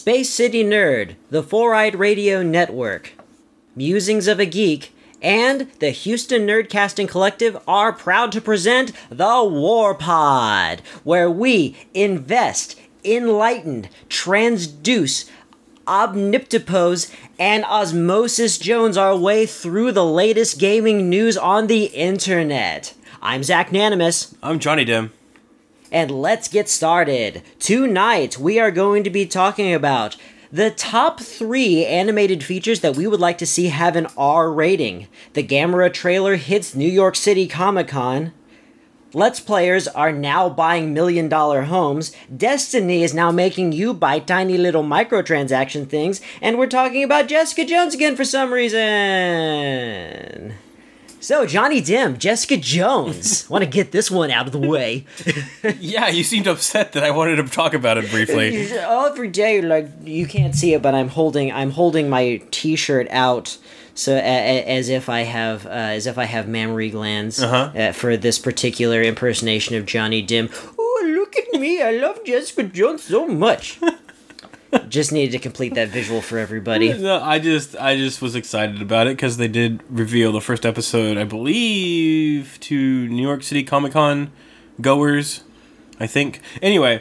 Space City Nerd, the Four-Eyed Radio Network, Musings of a Geek, and the Houston Nerdcasting Collective are proud to present the War Pod, where we invest, enlighten, transduce, omniptipose, and osmosis Jones our way through the latest gaming news on the internet. I'm Zach Nanimus. I'm Johnny Dim. And let's get started. Tonight, we are going to be talking about the top 3 animated features that we would like to see have an R rating. The Gamera trailer hits New York City Comic-Con. Let's Players are now buying million-dollar homes. Destiny is now making you buy tiny little microtransaction things. And we're talking about Jessica Jones again for some reason. So, Johnny Dim, Jessica Jones. Want to get this one out of the way. Yeah, you seemed upset that I wanted to talk about it briefly. Every day, like, you can't see it, but I'm holding my T-shirt out, so as if I have mammary glands for this particular impersonation of Johnny Dim. Oh, look at me! I love Jessica Jones so much. Just needed to complete that visual for everybody. No, I just was excited about it because they did reveal the first episode, I believe, to New York City Comic-Con goers, I think. Anyway,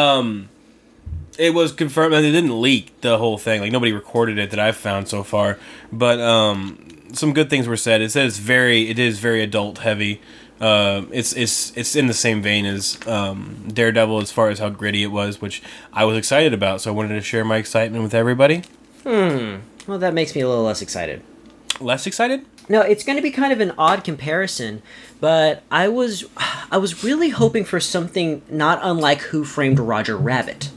it was confirmed that they didn't leak the whole thing. Like, nobody recorded it that I've found so far. But some good things were said. It said it is very adult heavy. It's in the same vein as Daredevil as far as how gritty it was, which I was excited about, so I wanted to share my excitement with everybody. Well, that makes me a little less excited. Less excited? No, it's going to be kind of an odd comparison, but I was really hoping for something not unlike Who Framed Roger Rabbit.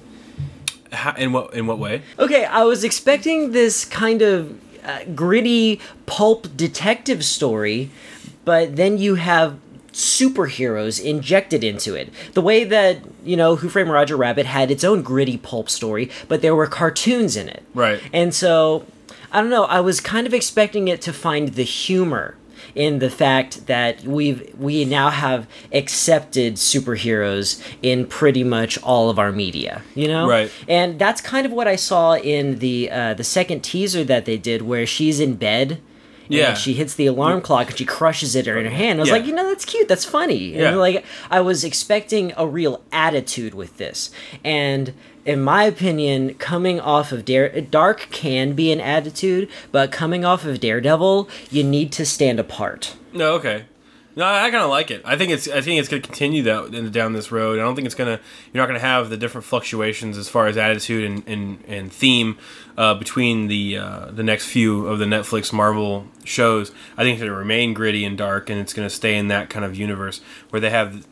In what way? Okay, I was expecting this kind of gritty pulp detective story, but then you have superheroes injected into it. The way that, Who Framed Roger Rabbit had its own gritty pulp story, but there were cartoons in it. Right. And so, I don't know, I was kind of expecting it to find the humor in the fact that we now have accepted superheroes in pretty much all of our media, Right. And that's kind of what I saw in the second teaser that they did, where she's in bed. Yeah. And she hits the alarm clock and she crushes it in her hand. I was like, that's cute. That's funny. Yeah. And like, I was expecting a real attitude with this. And in my opinion, coming off of Dark can be an attitude, but coming off of Daredevil, you need to stand apart. No, okay. No, I kind of like it. I think it's going to continue down this road. I don't think you're not going to have the different fluctuations as far as attitude and theme between the next few of the Netflix Marvel shows. I think it's going to remain gritty and dark, and it's going to stay in that kind of universe where they have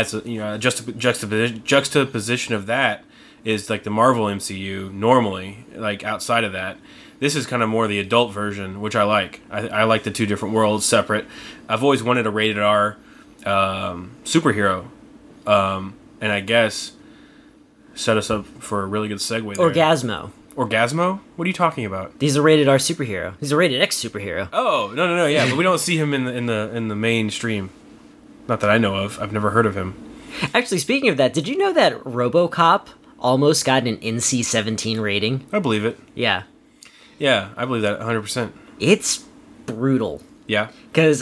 a juxtaposition of that is like the Marvel MCU normally, like outside of that. This is kind of more the adult version, which I like. I like the two different worlds separate. I've always wanted a rated R superhero. And I guess set us up for a really good segue there. Orgasmo. Orgasmo? What are you talking about? He's a rated R superhero. He's a rated X superhero. Oh, no, yeah, but we don't see him in the mainstream. Not that I know of. I've never heard of him. Actually, speaking of that, did you know that RoboCop almost got an NC-17 rating? I believe it. Yeah. Yeah, I believe that 100%. It's brutal. Yeah. Because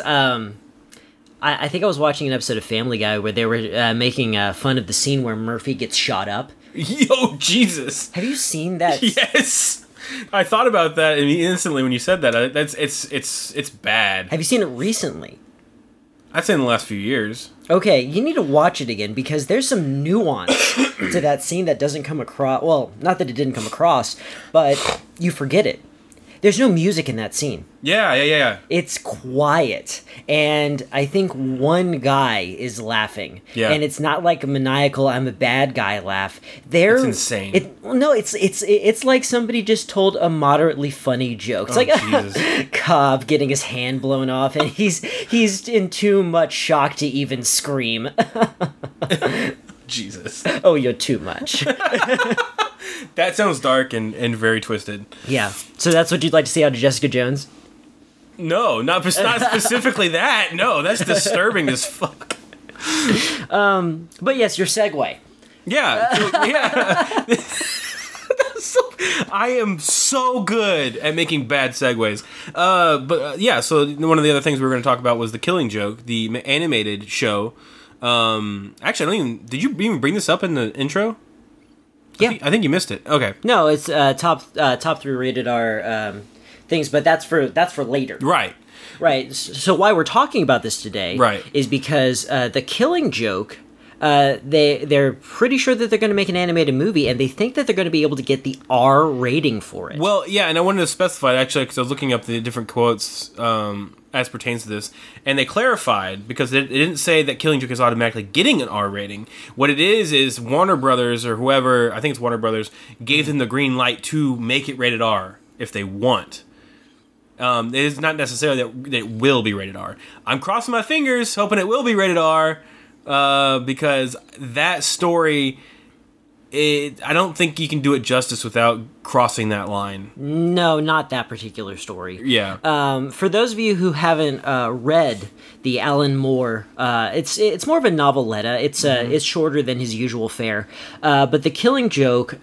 I think I was watching an episode of Family Guy where they were making fun of the scene where Murphy gets shot up. Yo, Jesus. Have you seen that? Yes. I thought about that instantly when you said that. It's bad. Have you seen it recently? I'd say in the last few years. Okay, you need to watch it again because there's some nuance to that scene that doesn't come across. Well, not that it didn't come across, but you forget it. There's no music in that scene. Yeah. It's quiet, and I think one guy is laughing. Yeah. And it's not like a maniacal "I'm a bad guy" laugh. It's insane. It's like somebody just told a moderately funny joke. It's like Jesus. Cobb getting his hand blown off, and he's in too much shock to even scream. Jesus. Oh, you're too much. That sounds dark and very twisted. Yeah. So that's what you'd like to see out of Jessica Jones? No, not specifically that. No, that's disturbing as fuck. But yes, your segue. Yeah. I am so good at making bad segues. Yeah, so one of the other things we were going to talk about was The Killing Joke, the animated show. Actually, I don't even... Did you even bring this up in the intro? Yeah. I think you missed it. Okay. No, it's top 3 rated R things, but that's for later. Right. Right. So why we're talking about this today is because The Killing Joke... they're pretty sure that they're going to make an animated movie, and they think that they're going to be able to get the R rating for it. Well, yeah, and I wanted to specify, actually, because I was looking up the different quotes as pertains to this, and they clarified, because it didn't say that Killing Joke is automatically getting an R rating. What it is Warner Brothers, or whoever, I think it's Warner Brothers, gave them the green light to make it rated R, if they want. It is not necessarily that it will be rated R. I'm crossing my fingers, hoping it will be rated R, because that story, I don't think you can do it justice without crossing that line. No, not that particular story. Yeah. For those of you who haven't read the Alan Moore, it's more of a noveletta. It's shorter than his usual fare. But The Killing Joke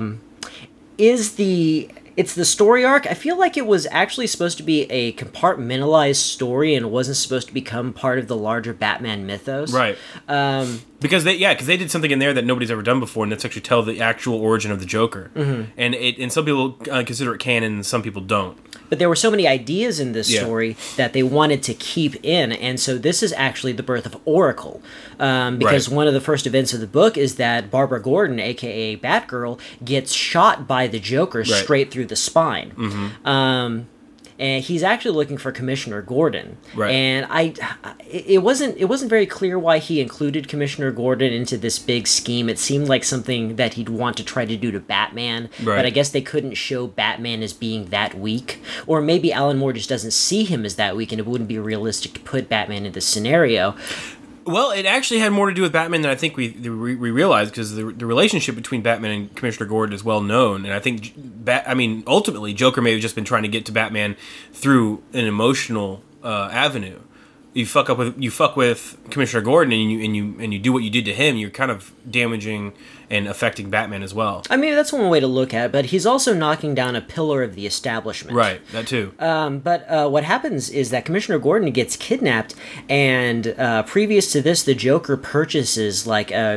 is It's the story arc. I feel like it was actually supposed to be a compartmentalized story and wasn't supposed to become part of the larger Batman mythos. Right. Because they did something in there that nobody's ever done before, and that's actually tell the actual origin of the Joker. Mm-hmm. And some people consider it canon, and some people don't. But there were so many ideas in this story that they wanted to keep in, and so this is actually the birth of Oracle. Because one of the first events of the book is that Barbara Gordon, a.k.a. Batgirl, gets shot by the Joker straight through the spine. Mm-hmm. And he's actually looking for Commissioner Gordon. Right. And it wasn't very clear why he included Commissioner Gordon into this big scheme. It seemed like something that he'd want to try to do to Batman. Right. But I guess they couldn't show Batman as being that weak. Or maybe Alan Moore just doesn't see him as that weak, and it wouldn't be realistic to put Batman in this scenario. Well, it actually had more to do with Batman than I think we realized, because the relationship between Batman and Commissioner Gordon is well known, and I think ultimately Joker may have just been trying to get to Batman through an emotional avenue. You fuck with Commissioner Gordon, and you do what you did to him. You're kind of damaging and affecting Batman as well. I mean, that's one way to look at it, but he's also knocking down a pillar of the establishment. Right, that too. But what happens is that Commissioner Gordon gets kidnapped, and previous to this, the Joker purchases like a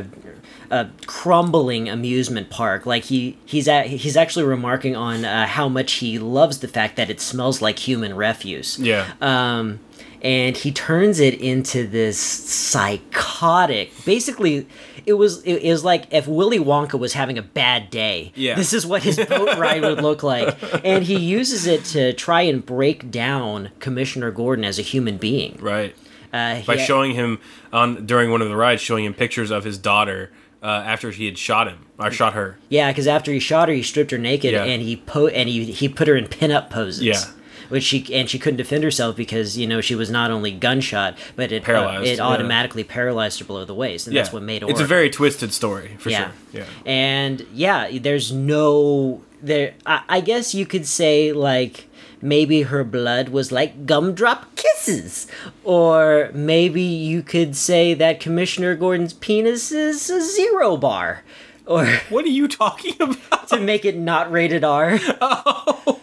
crumbling amusement park. Like he's actually remarking on how much he loves the fact that it smells like human refuse. Yeah. And he turns it into this psychotic... Basically, it was like if Willy Wonka was having a bad day. Yeah. This is what his boat ride would look like. And he uses it to try and break down Commissioner Gordon as a human being. Right. By showing him, during one of the rides, showing him pictures of his daughter after he had shot him, or shot her. Yeah, because after he shot her, he stripped her naked, and he put her in pin-up poses. Yeah. Which she couldn't defend herself because she was not only gunshot, but it automatically paralyzed her below the waist, and that's what made it. It's a very twisted story for sure. Yeah, and there's no there. I guess you could say like maybe her blood was like gumdrop kisses, or maybe you could say that Commissioner Gordon's penis is a 0 bar, or what are you talking about? To make it not rated R. Oh.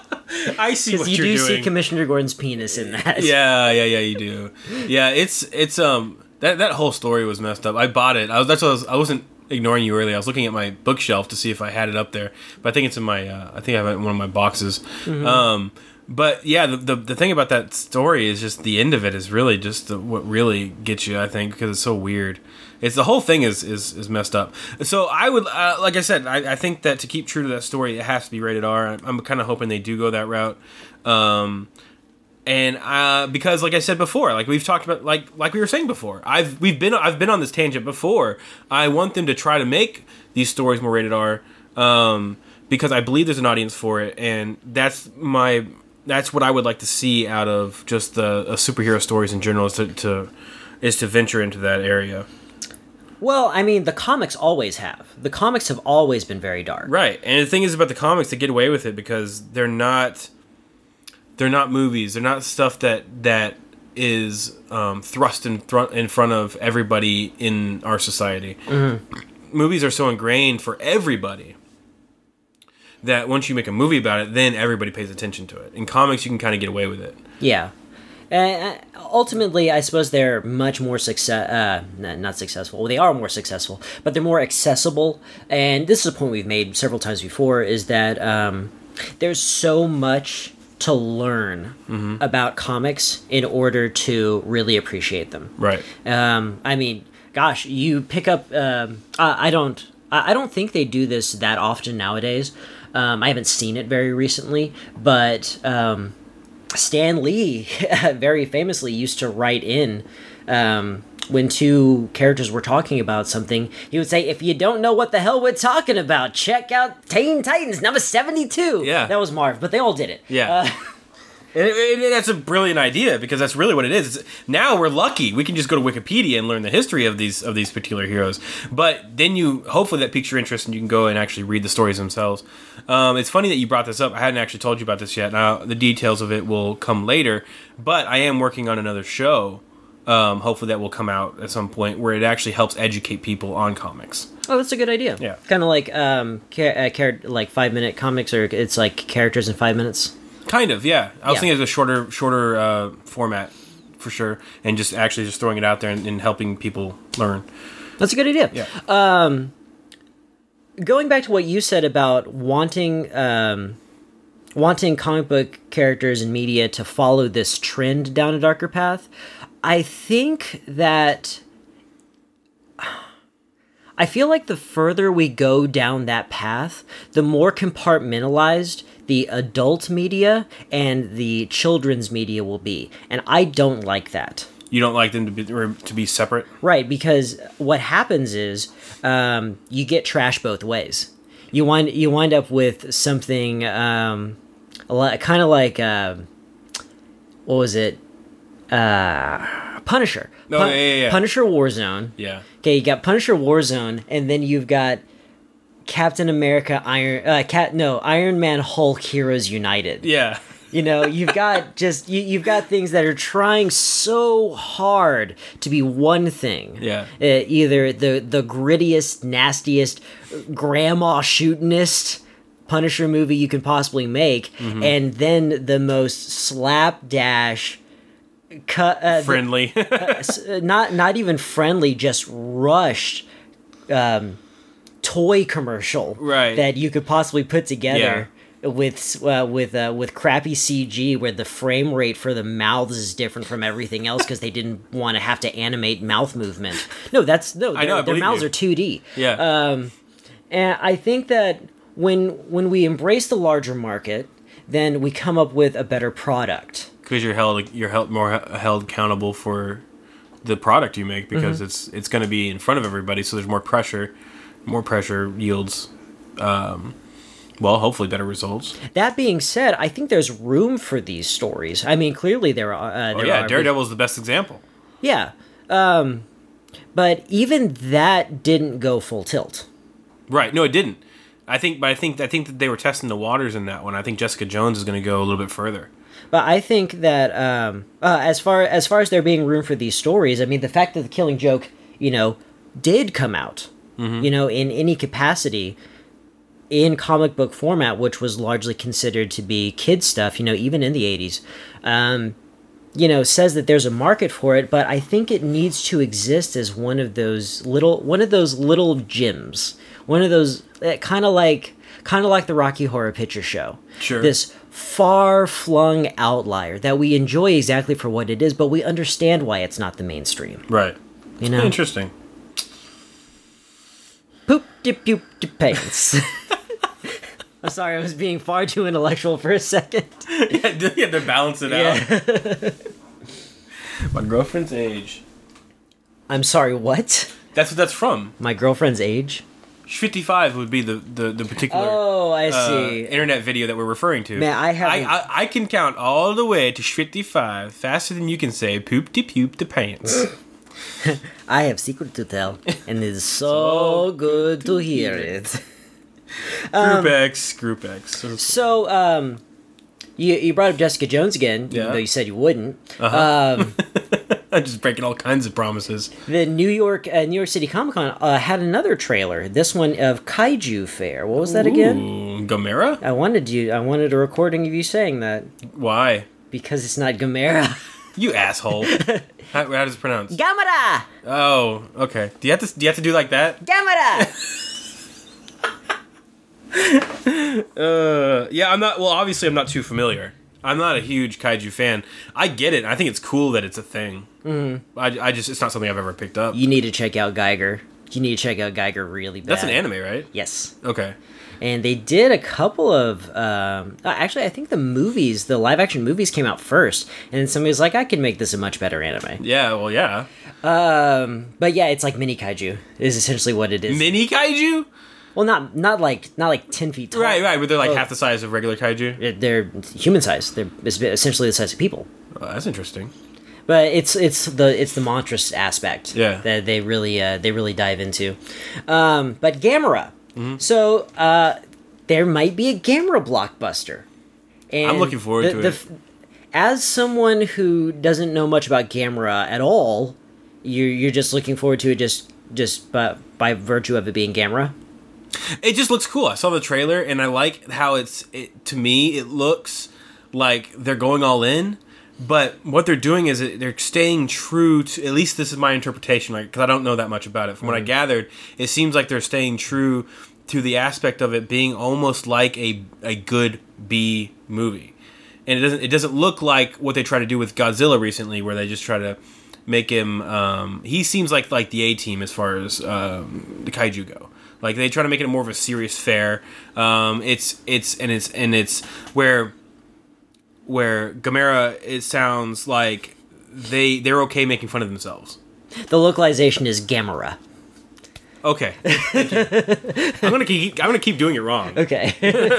I see what you're doing. Because you do see Commissioner Gordon's penis in that. Yeah, you do. Yeah, it's that whole story was messed up. I bought it. I wasn't ignoring you earlier. I was looking at my bookshelf to see if I had it up there, but I think it's in my. I think I have it in one of my boxes. Mm-hmm. But yeah, the thing about that story is just the end of it is really just what really gets you. I think because it's so weird. It's the whole thing is messed up. So I would, like I said, I think that to keep true to that story, it has to be rated R. I'm kind of hoping they do go that route. And because, like I said before, like we've talked about, like we were saying before, I've been on this tangent before. I want them to try to make these stories more rated R, because I believe there's an audience for it, and that's what I would like to see out of just the superhero stories in general, is to venture into that area. Well, I mean, the comics always have. The comics have always been very dark. Right, and the thing is about the comics, they get away with it because they're not movies. They're not stuff that is thrust in front of everybody in our society. Mm-hmm. Movies are so ingrained for everybody that once you make a movie about it, then everybody pays attention to it. In comics, you can kind of get away with it. Yeah. Ultimately, I suppose they're much more not successful. Well, they are more successful, but they're more accessible. And this is a point we've made several times before: is that there's so much to learn about comics in order to really appreciate them. Right. I mean, gosh, you pick up. I don't think they do this that often nowadays. I haven't seen it very recently, but. Stan Lee very famously used to write in when two characters were talking about something. He would say, if you don't know what the hell we're talking about, check out Teen Titans number 72. Yeah. That was Marv, but they all did it. Yeah. And that's a brilliant idea, because that's really what it is. Now we're lucky; we can just go to Wikipedia and learn the history of these particular heroes. But then hopefully that piques your interest, and you can go and actually read the stories themselves. It's funny that you brought this up. I hadn't actually told you about this yet. Now the details of it will come later, but I am working on another show. Hopefully that will come out at some point, where it actually helps educate people on comics. Oh, that's a good idea. Yeah, kind of like like 5-minute comics, or it's like characters in 5 minutes. Kind of, yeah. I was thinking of a shorter format, for sure, and just throwing it out there and helping people learn. That's a good idea. Yeah. Going back to what you said about wanting comic book characters and media to follow this trend down a darker path, I think that I feel like the further we go down that path, the more compartmentalized the adult media and the children's media will be. And I don't like that. You don't like them to be separate? Right, because what happens is you get trash both ways. You wind up with something kind of like what was it? Punisher. Yeah. Punisher Warzone. Yeah. Okay, you got Punisher Warzone, and then you've got Captain America, Iron Man, Hulk, Heroes United. Yeah. You know, you've got you've got things that are trying so hard to be one thing. Yeah. Either the grittiest, nastiest, grandma shootingest Punisher movie you can possibly make, and then the most slapdash friendly. not even friendly, just rushed toy commercial that you could possibly put together with crappy CG, where the frame rate for the mouths is different from everything else because they didn't want to have to animate mouth movement. Their mouths are 2D. Yeah. And I think that when we embrace the larger market, then we come up with a better product. Because you're held accountable for the product you make, because it's going to be in front of everybody, so there's more pressure. More pressure yields, hopefully better results. That being said, I think there's room for these stories. I mean, clearly there are. Daredevil's the best example. Yeah, but even that didn't go full tilt. Right? No, it didn't. I think that they were testing the waters in that one. I think Jessica Jones is going to go a little bit further. But I think that as far as there being room for these stories, I mean, the fact that The Killing Joke, did come out. In any capacity in comic book format, which was largely considered to be kid stuff, even in the 80s, says that there's a market for it, but I think it needs to exist as one of those little gems, one of those kind of like the Rocky Horror Picture Show. Sure. This far-flung outlier that we enjoy exactly for what it is, but we understand why it's not the mainstream. Right. Interesting. Poop de poop de pants. I'm sorry, I was being far too intellectual for a second. You had to balance it out. My girlfriend's age. I'm sorry, what? That's what that's from. My girlfriend's age? 55 would be the particular I see. Internet video that we're referring to. Man, I can count all the way to 55 faster than you can say poop de poop de pants. I have secret to tell, and it is so good to hear it. Group X. So, you brought up Jessica Jones again, even though you said you wouldn't. I'm just breaking all kinds of promises. The New York City Comic Con had another trailer. This one of Kaiju Fair. What was that again? Ooh, Gamera? I wanted a recording of you saying that. Why? Because it's not Gamera. You asshole. How does it pronounce? Gamera! Oh, okay. Do you have to do like that? Gamera! Yeah, I'm not. Well, obviously, I'm not too familiar. I'm not a huge kaiju fan. I get it. I think it's cool that it's a thing. Mm-hmm. I just it's not something I've ever picked up. You need to check out Geiger. You need to check out Geiger really bad. That's an anime, right? Yes. Okay. And they did a couple of actually, I think the live action movies came out first, and then somebody was like, I can make this a much better anime. Yeah, well, yeah. But yeah, it's like mini kaiju is essentially what it is. Mini kaiju? Well, not like 10 feet tall. Right, but they're like half the size of regular kaiju. They're human size. They're essentially the size of people. Oh, that's interesting. But it's the monstrous aspect that they really dive into. But Gamera. Mm-hmm. So there might be a Gamera blockbuster. And I'm looking forward to it. As someone who doesn't know much about Gamera at all, you're just looking forward to it just by virtue of it being Gamera. It just looks cool. I saw the trailer and I like how to me it looks like they're going all in. But what they're doing is they're staying true to, at least this is my interpretation, like, because I don't know that much about it. From what I gathered, it seems like they're staying true to the aspect of it being almost like a good B movie. And it doesn't look like what they tried to do with Godzilla recently, where they just try to make him, he seems like the A-team as far as the kaiju go. Like, they try to make it more of a serious fare. It's where Gamera, it sounds like they're okay making fun of themselves. The localization is Gamera. Okay. Thank you. I'm gonna keep doing it wrong. Okay.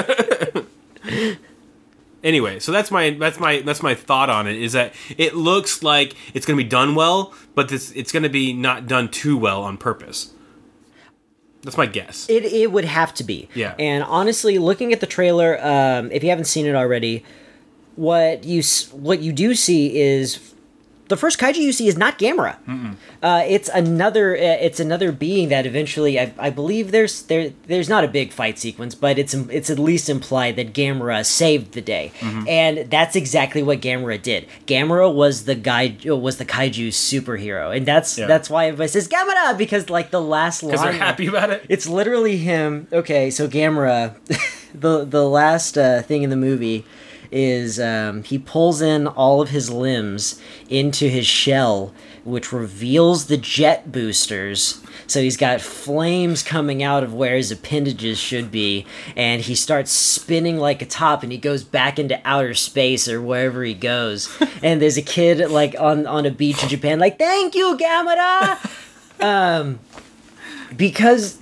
Anyway, so that's my thought on it, is that it looks like it's gonna be done well, but it's gonna be not done too well on purpose. That's my guess. It would have to be. Yeah. And honestly, looking at the trailer, if you haven't seen it already, what you do see is the first kaiju you see is not Gamera. It's another being that eventually I believe there's not a big fight sequence, but it's at least implied that Gamera saved the day, and that's exactly what Gamera did. Gamera was the kaiju superhero, and that's why everybody says Gamera, because like the last line, because they're happy about it. It's literally him. Okay, so Gamera, the last thing in the movie is he pulls in all of his limbs into his shell, which reveals the jet boosters. So he's got flames coming out of where his appendages should be, and he starts spinning like a top, and he goes back into outer space or wherever he goes. And there's a kid like on a beach in Japan like, "Thank you, Gamera!" Because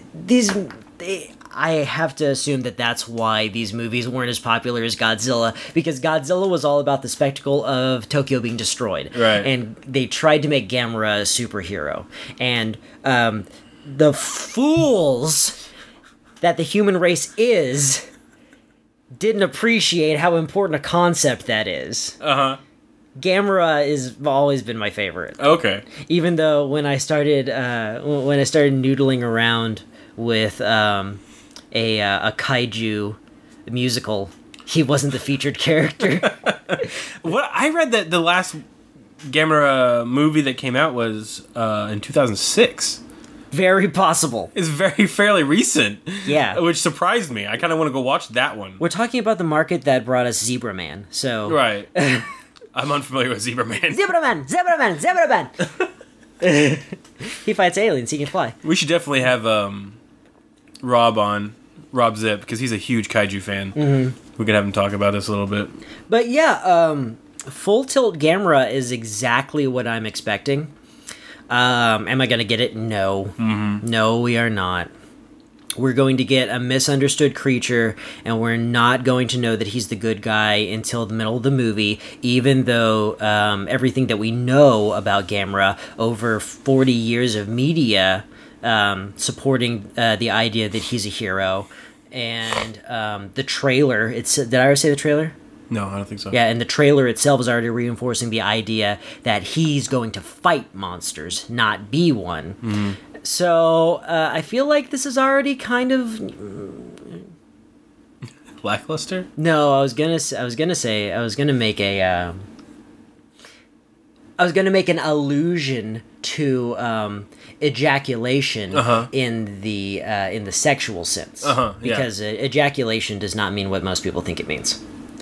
I have to assume that that's why these movies weren't as popular as Godzilla, because Godzilla was all about the spectacle of Tokyo being destroyed. Right. And they tried to make Gamera a superhero. And the fools that the human race is didn't appreciate how important a concept that is. Uh-huh. Gamera has always been my favorite. Okay. Even though when I started noodling around with a kaiju musical, he wasn't the featured character. What I read that the last Gamera movie that came out was in 2006. Very possible. It's fairly recent. Yeah. Which surprised me. I kind of want to go watch that one. We're talking about the market that brought us Zebra Man, so... Right. I'm unfamiliar with Zebra Man. Zebra Man! Zebra Man! Zebra Man! He fights aliens, he can fly. We should definitely have Rob Zip, because he's a huge kaiju fan. Mm-hmm. We could have him talk about this a little bit. But yeah, Full Tilt Gamera is exactly what I'm expecting. Am I going to get it? No. Mm-hmm. No, we are not. We're going to get a misunderstood creature, and we're not going to know that he's the good guy until the middle of the movie, even though everything that we know about Gamera over 40 years of media supporting the idea that he's a hero. And the trailer, did I ever say the trailer? No, I don't think so. Yeah, and the trailer itself is already reinforcing the idea that he's going to fight monsters, not be one. Mm-hmm. So I feel like this is already kind of Lackluster? no. I was gonna make an allusion to ejaculation in the sexual sense, Yeah. because ejaculation does not mean what most people think it means.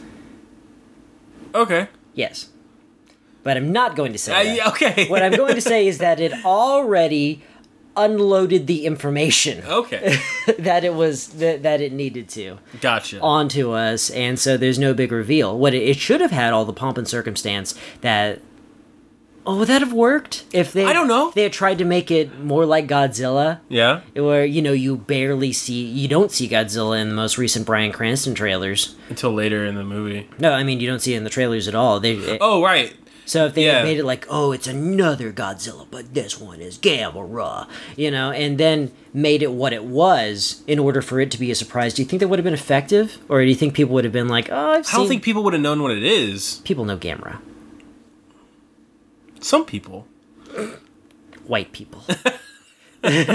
Okay. Yes. But I'm not going to say that. Yeah, okay. What I'm going to say is that it already unloaded the information Okay. that it needed to Gotcha. onto us, and so there's no big reveal. What it should have had all the pomp and circumstance that. Oh, would that have worked if they? I don't know. They had tried to make it more like Godzilla, Yeah? where you don't see Godzilla in the most recent Bryan Cranston trailers. Until later in the movie. No, I mean you don't see it in the trailers at all. Oh, right. So if they Yeah. had made it like, oh, it's another Godzilla, but this one is Gamera, and then made it what it was in order for it to be a surprise, do you think that would have been effective? Or do you think people would have been like, oh, I don't think people would have known what it is. People know Gamera. Some people. White people. I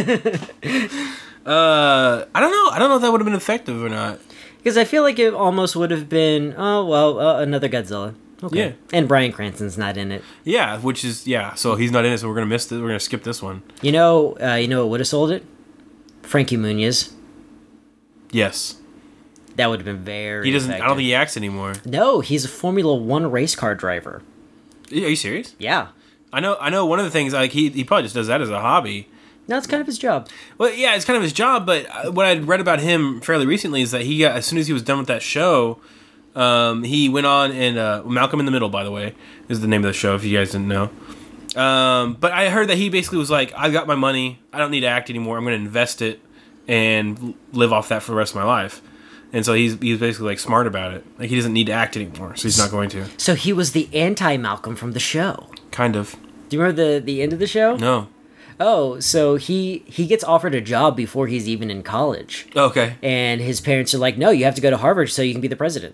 don't know. I don't know if that would have been effective or not. Because I feel like it almost would have been, another Godzilla. Okay. Yeah. And Bryan Cranston's not in it. Yeah, so he's not in it, so we're going to miss this. We're going to skip this one. You know what would have sold it? Frankie Muniz. Yes. That would have been very He doesn't, I effective. don't think he acts anymore. No, he's a Formula One race car driver. Are you serious? Yeah. I know one of the things, like, he probably just does that as a hobby. No, it's kind of his job. Well, yeah, it's kind of his job, but what I'd read about him fairly recently is that he got, as soon as he was done with that show, he went on and, Malcolm in the Middle, by the way, is the name of the show, if you guys didn't know. But I heard that he basically was like, I've got my money, I don't need to act anymore, I'm going to invest it and live off that for the rest of my life. And so he's basically like smart about it. Like he doesn't need to act anymore, so he's not going to. So he was the anti-Malcolm from the show. Kind of. Do you remember the end of the show? No. Oh, so he gets offered a job before he's even in college. Okay. And his parents are like, no, you have to go to Harvard so you can be the president.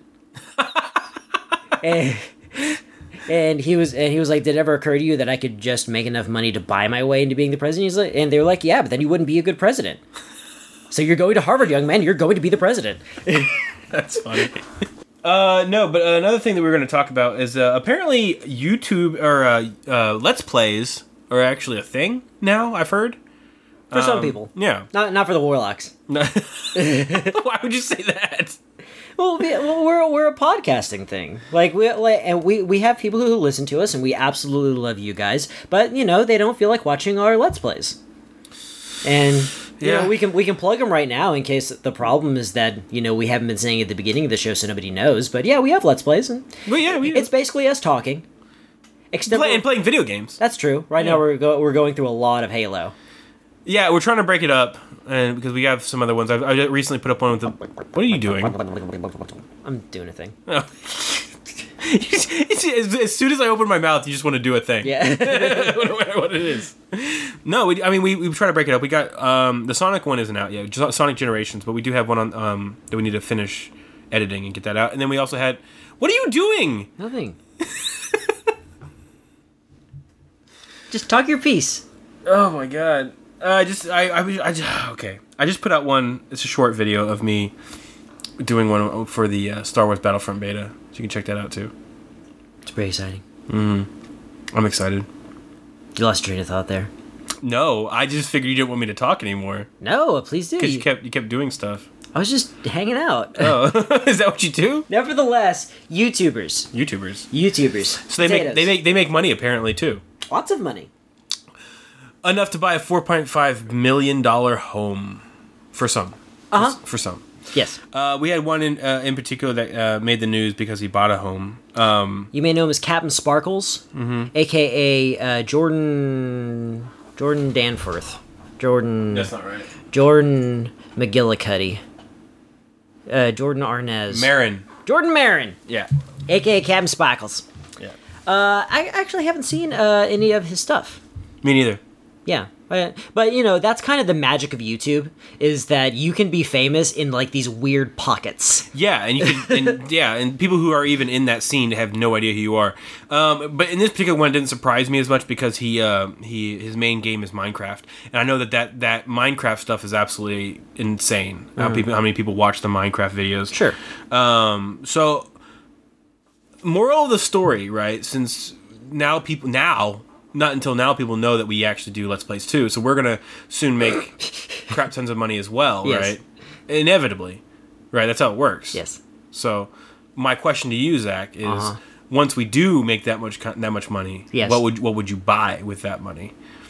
and he was like, did it ever occur to you that I could just make enough money to buy my way into being the president? He's like, and they were like, yeah, but then you wouldn't be a good president. So you're going to Harvard, young man. You're going to be the president. That's funny. No, but another thing that we were going to talk about is apparently YouTube or Let's Plays are actually a thing now, I've heard. For some people. Yeah. Not for the Warlocks. Why would you say that? Well, we're a podcasting thing. We have people who listen to us, and we absolutely love you guys. But they don't feel like watching our Let's Plays, and we can plug them right now in case the problem is that we haven't been saying at the beginning of the show, so nobody knows. But yeah, we have Let's Plays, and it's basically us talking, and playing video games. That's true. Right now we're going through a lot of Halo. Yeah, we're trying to break it up, and because we have some other ones. I recently put up one with the. What are you doing? I'm doing a thing. Oh. As soon as I open my mouth, you just want to do a thing. Yeah. what it is. No, we try to break it up. We got the Sonic one isn't out yet, just Sonic Generations, but we do have one on that we need to finish editing and get that out. And then we also had. What are you doing? Nothing. Just talk your piece. Oh my god. Okay. I just put out one. It's a short video of me doing one for the Star Wars Battlefront beta, so you can check that out too. It's pretty exciting. I'm excited. You lost your train of thought there. No, I just figured you didn't want me to talk anymore. No, please do. Because you kept doing stuff. I was just hanging out. Oh, is that what you do? Nevertheless, YouTubers. So they make money apparently too. Lots of money. Enough to buy a $4.5 million home for some. For some. Yes. We had one in particular that made the news because he bought a home. You may know him as Captain Sparkles, a.k.a. Jordan Danforth. That's not right. Jordan McGillicuddy. Jordan Arnaz. Jordan Marin. Yeah. A.k.a. Captain Sparkles. Yeah. I actually haven't seen any of his stuff. Me neither. Yeah. But you know, that's kind of the magic of YouTube, is that you can be famous in like these weird pockets. Yeah, and you can, and people who are even in that scene have no idea who you are. But in this particular one, it didn't surprise me as much because his main game is Minecraft, and I know that Minecraft stuff is absolutely insane. How many people watch the Minecraft videos? Sure. So, moral of the story, right? Since not until now people know that we actually do Let's Plays too, so we're gonna soon make crap tons of money as well, Yes. right? Inevitably, right? That's how it works. Yes. So, my question to you, Zach, is once we do make that much money, Yes. what would you buy with that money?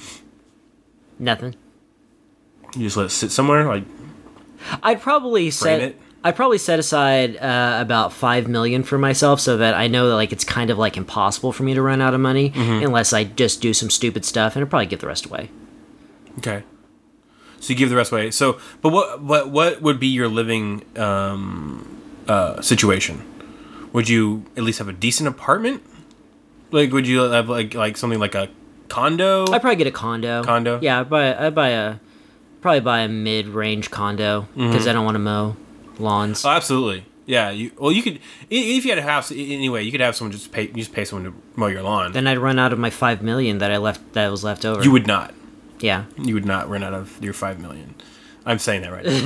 Nothing. You just let it sit somewhere, like I'd probably it? set aside about $5 million for myself, so that I know that like it's kind of like impossible for me to run out of money unless I just do some stupid stuff, and I'd probably give the rest away. okay. So you give the rest away. So, but what would be your living situation? Would you at least have a decent apartment? Like, would you have like something like a condo? I'd probably get a condo. Condo? Yeah, I'd probably buy a mid-range condo because I don't want to mow lawns. Oh, absolutely. Yeah. You could, if you had a house anyway, you could have someone just pay someone to mow your lawn. Then I'd run out of my $5 million that was left over. You would not. Yeah. You would not run out of your $5 million. I'm saying that right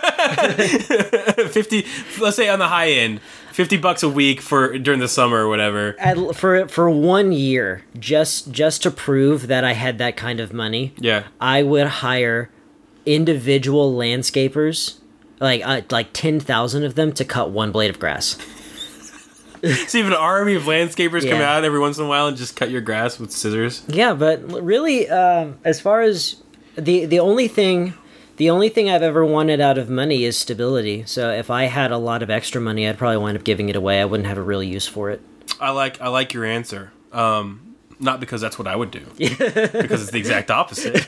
now. 50. Let's say on the high end, $50 a week during the summer or whatever. For 1 year, just to prove that I had that kind of money. Yeah. I would hire individual landscapers, like 10,000 of them, to cut one blade of grass. So you have an army of landscapers come Yeah. out every once in a while and just cut your grass with scissors. Yeah, but really, as far as the only thing I've ever wanted out of money is stability. So if I had a lot of extra money, I'd probably wind up giving it away. I wouldn't have a real use for it. I like your answer. Not because that's what I would do. Because it's the exact opposite.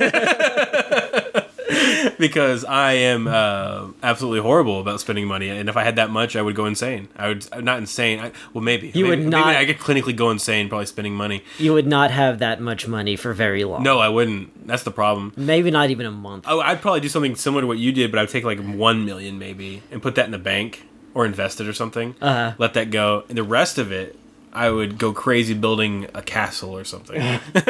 Because I am absolutely horrible about spending money, and if I had that much, I would go insane. I would not insane. Maybe maybe I could clinically go insane probably spending money. You would not have that much money for very long. No, I wouldn't. That's the problem. Maybe not even a month. Oh, I'd probably do something similar to what you did, but I'd take like 1 million maybe and put that in the bank or invest it or something. Let that go, and the rest of it, I would go crazy building a castle or something.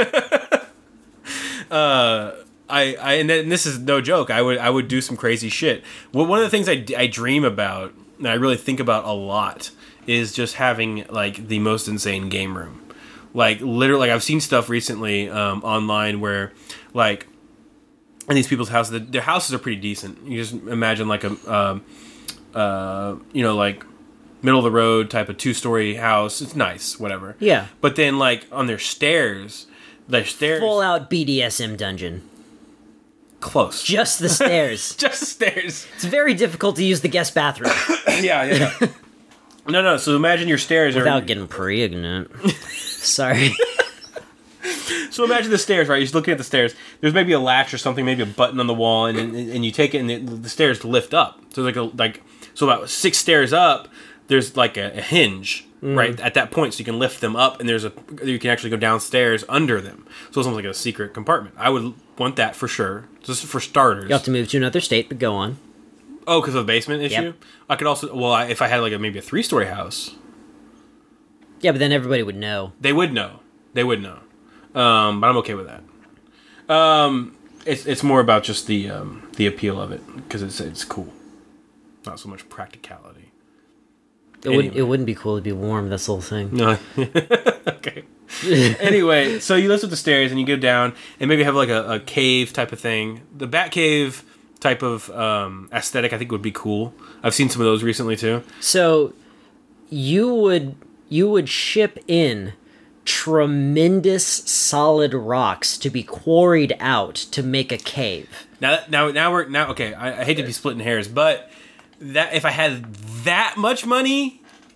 And this is no joke. I would do some crazy shit. Well, one of the things I dream about, and I really think about a lot, is just having like the most insane game room. Like literally, like I've seen stuff recently online where, like, in these people's houses, their houses are pretty decent. You just imagine like a, like middle of the road type of 2-story house. It's nice, whatever. Yeah. But then like on their stairs. Full out BDSM dungeon. Close. Just the stairs. Just the stairs. It's very difficult to use the guest bathroom Yeah. No. So imagine your stairs without getting pregnant. Sorry. So imagine the stairs, right? You're just looking at the stairs. There's maybe a latch or something, maybe a button on the wall, and you take it, and the stairs lift up. So so about 6 stairs up, there's like a hinge. Right at that point, so you can lift them up, and you can actually go downstairs under them. So it's almost like a secret compartment. I would want that for sure, just for starters. You have to move to another state, but go on. Oh, because of the basement issue. Yep. I could also, if I had like maybe a 3-story house. Yeah, but then everybody would know. They would know. But I'm okay with that. It's more about just the appeal of it because it's cool, not so much practicality. It wouldn't be cool to be warm. That's the whole thing. No. Okay. Anyway, so you lift up the stairs and you go down and maybe have like a cave type of thing. The Bat Cave type of aesthetic I think would be cool. I've seen some of those recently too. So you would ship in tremendous solid rocks to be quarried out to make a cave. Now okay. I hate to be splitting hairs, but that if I had that much money,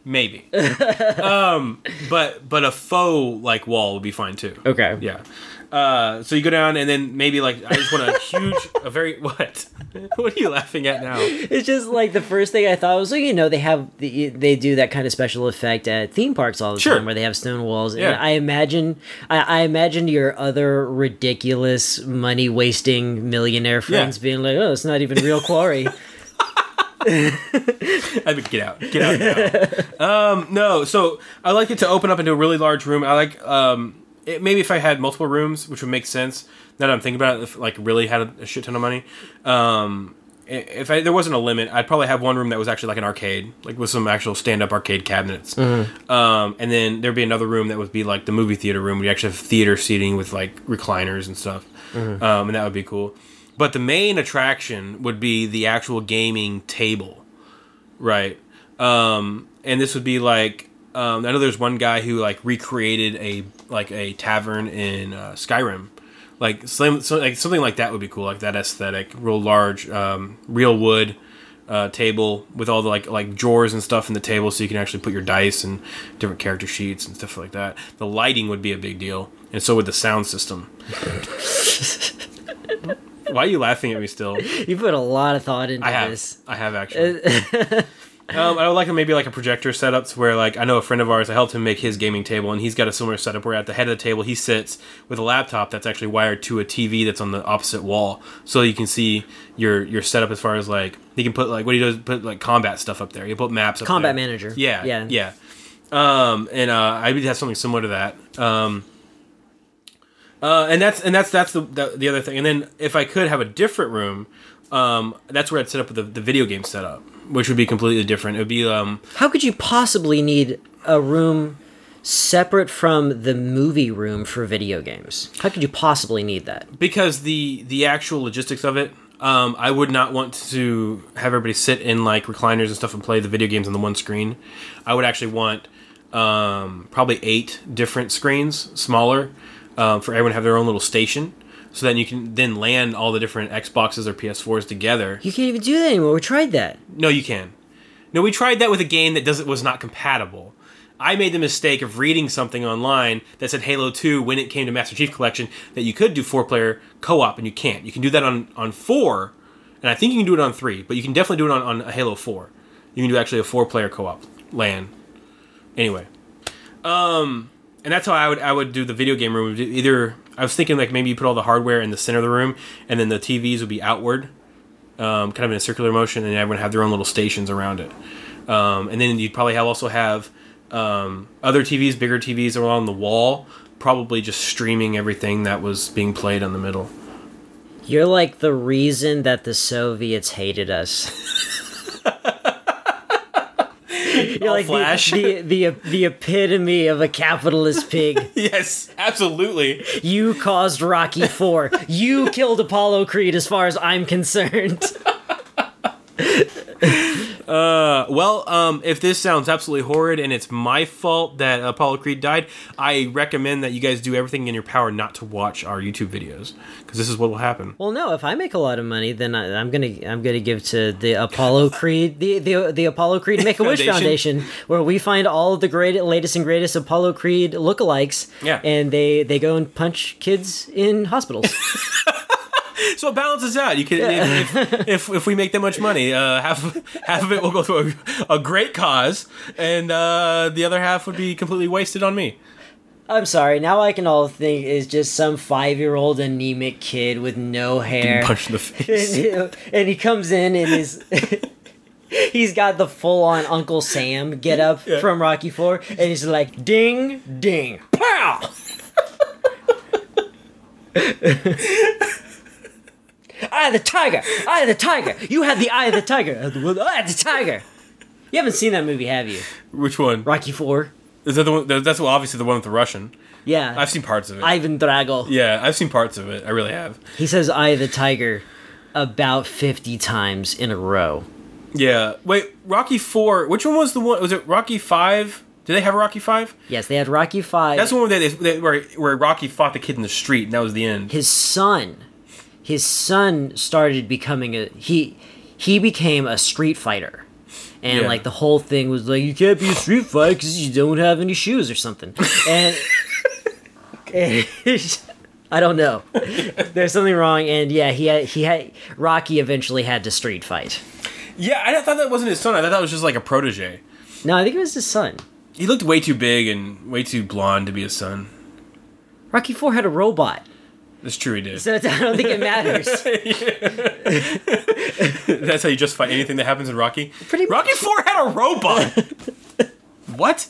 Maybe. But a faux like wall would be fine too. Okay. Yeah. So you go down and then maybe like I just want a huge, a very what? What are you laughing at now? It's just like the first thing I thought was, well, they do that kind of special effect at theme parks all the Sure. time where they have stone walls. Yeah. And I imagine your other ridiculous money wasting millionaire friends being like, oh, it's not even real quarry. I mean, get out now. No, so I like it to open up into a really large room. I like maybe if I had multiple rooms, which would make sense. Now that I'm thinking about it, if like really had a shit ton of money, if there wasn't a limit, I'd probably have one room that was actually like an arcade, like with some actual stand-up arcade cabinets. Mm-hmm. And then there'd be another room that would be like the movie theater room. We actually have theater seating with like recliners and stuff, and that would be cool. But the main attraction would be the actual gaming table, right? And this would be like I know there's one guy who like recreated a tavern in Skyrim, like something like that would be cool, like that aesthetic, real large, real wood table with all the like drawers and stuff in the table, so you can actually put your dice and different character sheets and stuff like that. The lighting would be a big deal, and so would the sound system. Why are you laughing at me still? You put a lot of thought into this. I have actually. I would like maybe like a projector setup where like I know a friend of ours, I helped him make his gaming table, and he's got a similar setup where at the head of the table he sits with a laptop that's actually wired to a TV that's on the opposite wall, so you can see your setup as far as like he can put like what he does, put like combat stuff up there. He put maps up Combat there. Manager. Yeah. I would have something similar to that. And that's the other thing. And then if I could have a different room, that's where I'd set up with the video game setup, which would be completely different. It would be How could you possibly need a room separate from the movie room for video games? How could you possibly need that? because the actual logistics of it. I would not want to have everybody sit in like recliners and stuff and play the video games on the one screen. I would actually want probably 8 different screens, smaller, for everyone to have their own little station, so that you can then LAN all the different Xboxes or PS4s together. You can't even do that anymore. We tried that. No, you can. No, we tried that with a game that was not compatible. I made the mistake of reading something online that said Halo 2 when it came to Master Chief Collection that you could do 4-player co-op, and you can't. You can do that on 4, and I think you can do it on 3, but you can definitely do it on a Halo 4. You can do actually a 4-player co-op LAN. Anyway, and that's how I would do the video game room. Either I was thinking like maybe you put all the hardware in the center of the room, and then the TVs would be outward, kind of in a circular motion, and everyone have their own little stations around it. And then you'd probably also have other TVs, bigger TVs along the wall, probably just streaming everything that was being played on the middle. You're like the reason that the Soviets hated us. You're like Flash. the epitome of a capitalist pig. Yes, absolutely. You caused Rocky IV. You killed Apollo Creed as far as I'm concerned. If this sounds absolutely horrid and it's my fault that Apollo Creed died, I recommend that you guys do everything in your power not to watch our YouTube videos, because this is what will happen. Well, no, if I make a lot of money, then I'm gonna give to the Apollo Creed, the Apollo Creed Make-A-Wish Foundation, where we find all of the latest and greatest Apollo Creed lookalikes, and they go and punch kids in hospitals. So it balances out. You can if we make that much money, half of it will go to a great cause, and the other half would be completely wasted on me. I'm sorry. Now I can all think is just some 5-year-old anemic kid with no hair, punched in the face, and he comes in and he's got the full-on Uncle Sam get up from Rocky IV, and he's like, ding, ding, pow. Eye of the tiger! Eye of the tiger! You had the eye of the tiger! Eye of the tiger! You haven't seen that movie, have you? Which one? Rocky IV. Is that the one? That's obviously the one with the Russian. Yeah. I've seen parts of it. Ivan Drago. Yeah, I've seen parts of it. I really have. He says eye of the tiger about 50 times in a row. Yeah. Wait, Rocky IV. Which one was the one? Was it Rocky V? Did they have a Rocky V? Yes, they had Rocky V. That's the one where Rocky fought the kid in the street, and that was the end. His son started becoming he became a street fighter, and Yeah. like the whole thing was like, you can't be a street fighter because you don't have any shoes or something. And I don't know. There's something wrong, and yeah, he had Rocky eventually had to street fight. Yeah, I thought that wasn't his son. I thought that was just like a protege. No, I think it was his son. He looked way too big and way too blonde to be his son. Rocky 4 had a robot, That's true, he did. so I don't think it matters. That's how you justify anything that happens in Rocky? Pretty Rocky 4 had a robot! What?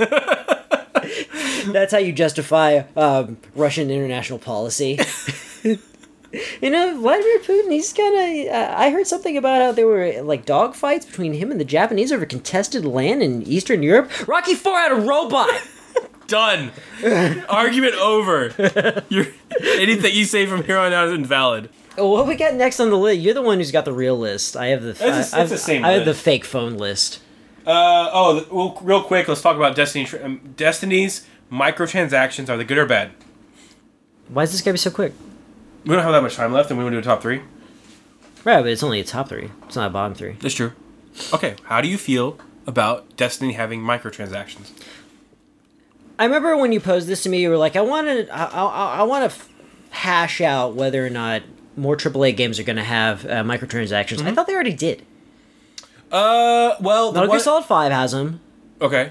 That's how you justify Russian international policy. You know, Vladimir Putin, he's kind of... I heard something about how there were, like, dogfights between him and the Japanese over contested land in Eastern Europe. Rocky 4 had a robot! Done. Argument over. Anything you say from here on out is invalid. What we got next on the list? You're the one who's got the real list. I have the... It's the same I have the list. fake phone list. Real quick, let's talk about Destiny. Destiny's microtransactions, are they good or bad? Why is this gotta be so quick? We don't have that much time left, and we want to do a top 3. Right, but it's only a top 3. It's not a bottom 3. That's true. Okay, how do you feel about Destiny having microtransactions? I remember when you posed this to me, you were like, I want to hash out whether or not more AAA games are going to have microtransactions. I thought they already did. Well... Metal Gear Solid 5 has them. Okay.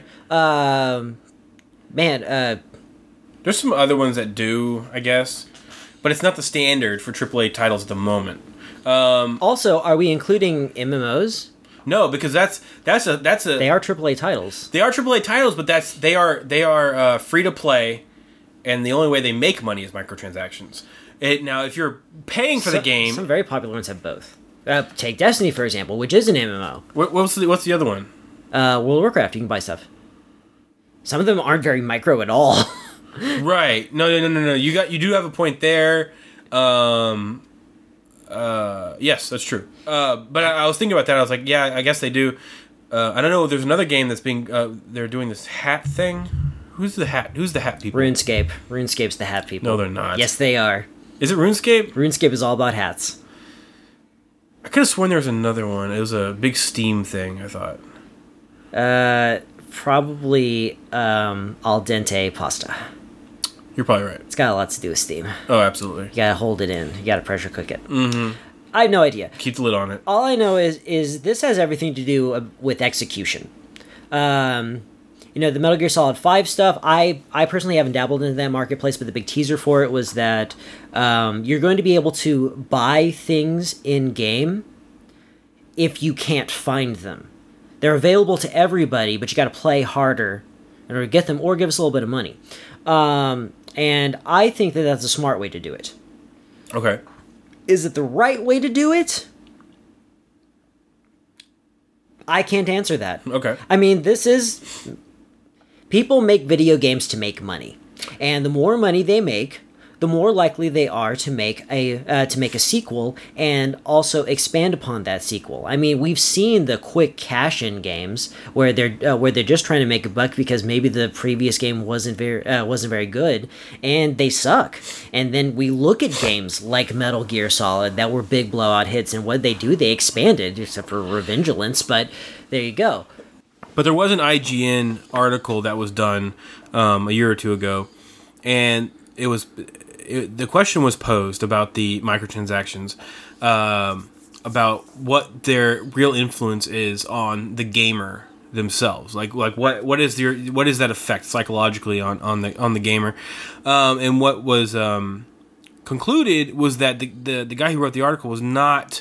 Man, There's some other ones that do, I guess. But it's not the standard for AAA titles at the moment. also, are we including MMOs? No, because that's a They are AAA titles. They are AAA titles, but they are free to play, and the only way they make money is microtransactions. Now, if you're paying for the game, Some very popular ones have both. Take Destiny, for example, which is an MMO. what's the other one? World of Warcraft, you can buy stuff. Some of them aren't very micro at all. Right? No. You do have a point there. Yes, that's true. But I was thinking about that. I was like, yeah, I guess they do. I don't know. There's another game that's being. They're doing this hat thing. Who's the hat people? RuneScape. RuneScape's the hat people. No, they're not. Yes, they are. Is it RuneScape? RuneScape is all about hats. I could have sworn there was another one. It was a big Steam thing, I thought. Probably al dente pasta. You're probably right. It's got a lot to do with Steam. Oh, absolutely. You gotta hold it in. You gotta pressure cook it. Mm-hmm. I have no idea. Keep the lid on it. All I know is this has everything to do with execution. The Metal Gear Solid 5 stuff, I personally haven't dabbled into that marketplace, but the big teaser for it was that you're going to be able to buy things in-game if you can't find them. They're available to everybody, but you gotta play harder in order to get them, or give us a little bit of money. And I think that that's a smart way to do it. Okay. Is it the right way to do it? I can't answer that. Okay. I mean, this is... People make video games to make money. And the more money they make, the more likely they are to make a sequel and also expand upon that sequel. I mean, we've seen the quick cash-in games where they're just trying to make a buck because maybe the previous game wasn't very good and they suck. And then we look at games like Metal Gear Solid that were big blowout hits, and what they do, they expanded, except for Revengefulness. But there you go. But there was an IGN article that was done a year or two ago, and the question was posed about the microtransactions, about what their real influence is on the gamer themselves. Like what is that effect psychologically on the gamer? And what was concluded was that the guy who wrote the article was not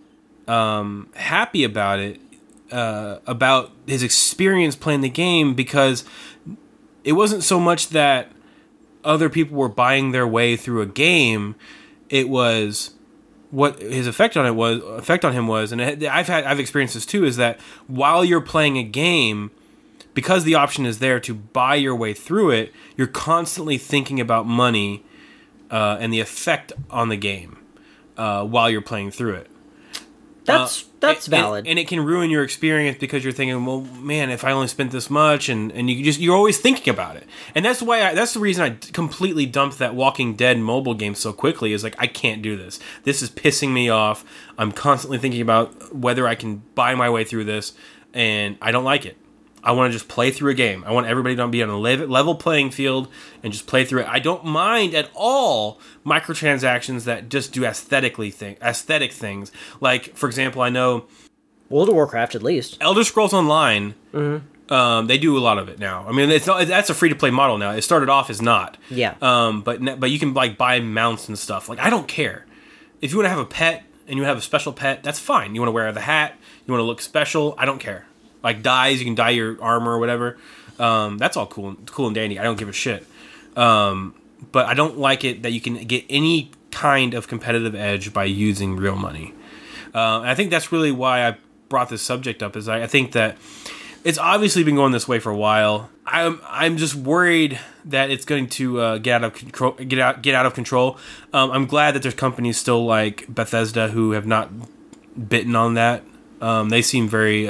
happy about it, about his experience playing the game, because it wasn't so much that other people were buying their way through a game. It was what his effect on him was, and I've experienced this too, is that while you're playing a game, because the option is there to buy your way through it, you're constantly thinking about money and the effect on the game while you're playing through it. That's valid. And it can ruin your experience because you're thinking, well, man, if I only spent this much, and you're always thinking about it. And that's the reason I completely dumped that Walking Dead mobile game so quickly, is like, I can't do this. This is pissing me off. I'm constantly thinking about whether I can buy my way through this. and I don't like it. I want to just play through a game. I want everybody to be on a level playing field and just play through it. I don't mind at all microtransactions that just do aesthetic things. Like, for example, I know World of Warcraft, at least. Elder Scrolls Online, they do a lot of it now. I mean, that's a free-to-play model now. It started off as not. Yeah. But you can, like, buy mounts and stuff. Like, I don't care. If you want to have a pet and you have a special pet, that's fine. You want to wear the hat, you want to look special, I don't care. Like, dyes, you can dye your armor or whatever. That's all cool and dandy. I don't give a shit. But I don't like it that you can get any kind of competitive edge by using real money. And I think that's really why I brought this subject up, is I think that it's obviously been going this way for a while. I'm just worried that it's going to get out of control. I'm glad that there's companies still like Bethesda who have not bitten on that. They seem very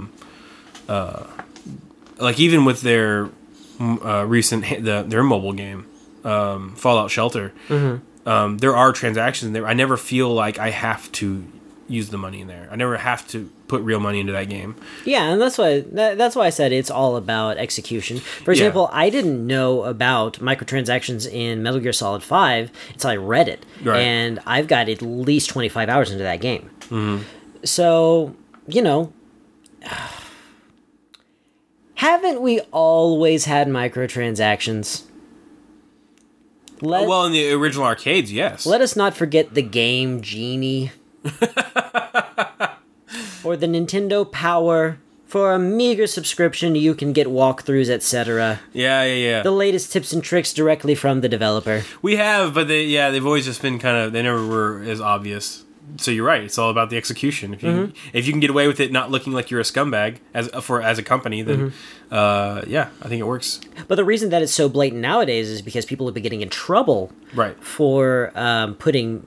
like, even with their recent their mobile game, Fallout Shelter. There are transactions there. I never feel like I have to use the money in there. I never have to put real money into that game. Yeah, and that's why I said it's all about execution. For example, I didn't know about microtransactions in Metal Gear Solid 5 until I read it. Right. And I've got at least 25 hours into that game. So, you know, haven't we always had microtransactions? Well, in the original arcades, yes. Let us not forget the Game Genie. Or the Nintendo Power. For a meager subscription, you can get walkthroughs, etc. Yeah. The latest tips and tricks directly from the developer. We have, but they've always just been they never were as obvious. So you're right. It's all about the execution. If you can get away with it not looking like you're a scumbag as a company, then I think it works. But the reason that it's so blatant nowadays is because people have been getting in trouble, right, for putting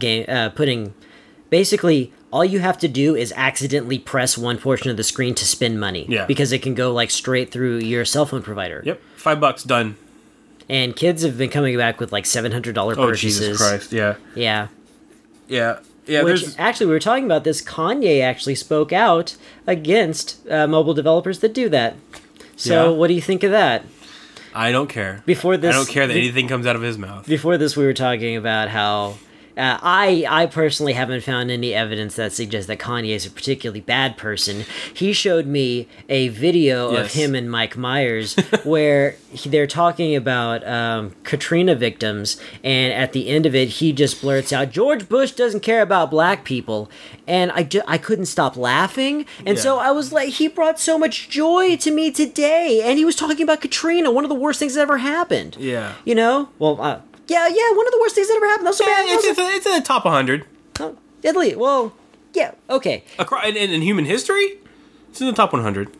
basically all you have to do is accidentally press one portion of the screen to spend money. Yeah. Because it can go like straight through your cell phone provider. Yep. $5 done. And kids have been coming back with like $700 purchases. Oh, Jesus Christ! Yeah. Yeah. Which, actually, we were talking about this. Kanye actually spoke out against mobile developers that do that. So, what do you think of that? I don't care. I don't care that anything comes out of his mouth. Before this, we were talking about how I personally haven't found any evidence that suggests that Kanye is a particularly bad person. He showed me a video of him and Mike Myers where they're talking about Katrina victims, and at the end of it, he just blurts out, "George Bush doesn't care about black people," and I couldn't stop laughing, and so I was like, he brought so much joy to me today, and he was talking about Katrina, one of the worst things that ever happened. Yeah. You know? Well, yeah, one of the worst things that ever happened. That was so bad. It's in the top 100. Oh, Italy. Well, yeah, okay. In human history, it's in the top 100.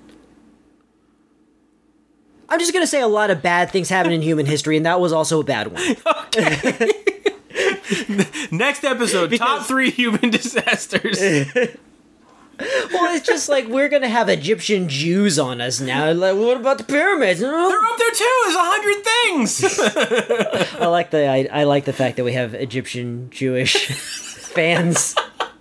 I'm just gonna say a lot of bad things happened in human history, and that was also a bad one. Okay. Next episode, top 3 human disasters. Well, it's just like we're gonna have Egyptian Jews on us now. Like, what about the pyramids? They're up there too. There's 100 things. I like the fact that we have Egyptian Jewish fans.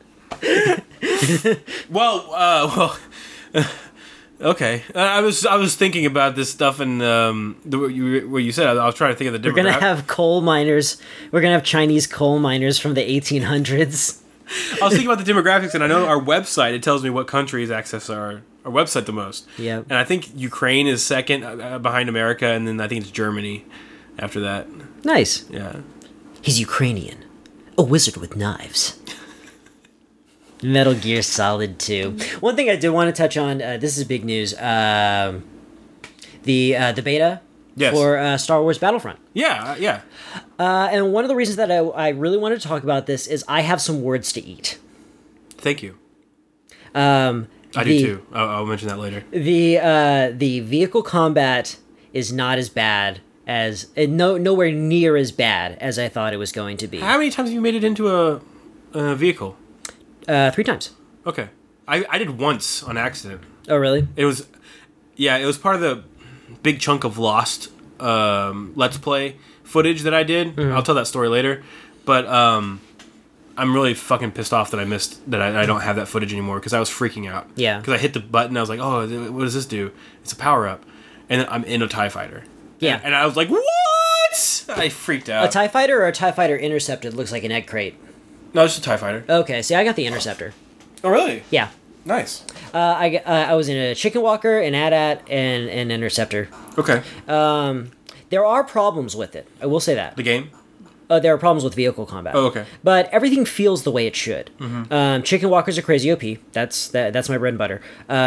Well, okay. I was thinking about this stuff, and what you said. I was trying to think of the demographic. We're gonna have coal miners. We're gonna have Chinese coal miners from the 1800s. I was thinking about the demographics, and I know our website, it tells me what countries access our website the most. Yeah. And I think Ukraine is second behind America, and then I think it's Germany after that. Nice. Yeah. He's Ukrainian. A wizard with knives. Metal Gear Solid 2. One thing I did want to touch on, this is big news, the beta for Star Wars Battlefront. Yeah. And one of the reasons that I really wanted to talk about this is I have some words to eat. Thank you. I do too. I'll mention that later. The vehicle combat is not as bad as nowhere near as bad as I thought it was going to be. How many times have you made it into a vehicle? 3 times. Okay. I did once on accident. Oh, really? It was part of the big chunk of Lost Let's Play footage that I did. Mm-hmm. I'll tell that story later. But I'm really fucking pissed off that I missed that I don't have that footage anymore because I was freaking out. Yeah. Because I hit the button, I was like, oh, what does this do? It's a power up, and then I'm in a TIE fighter. Yeah. And I was like, what? I freaked out. A TIE fighter or a TIE fighter intercepted looks like an egg crate. No, it's just a TIE fighter. Okay, see, I got the interceptor. Oh, really? Yeah. Nice. I was in a chicken walker, an AT-AT, and an interceptor. Okay. There are problems with it. I will say that. The game? There are problems with vehicle combat. Oh, okay. But everything feels the way it should. Mm-hmm. Chicken walkers are crazy OP. That's my bread and butter.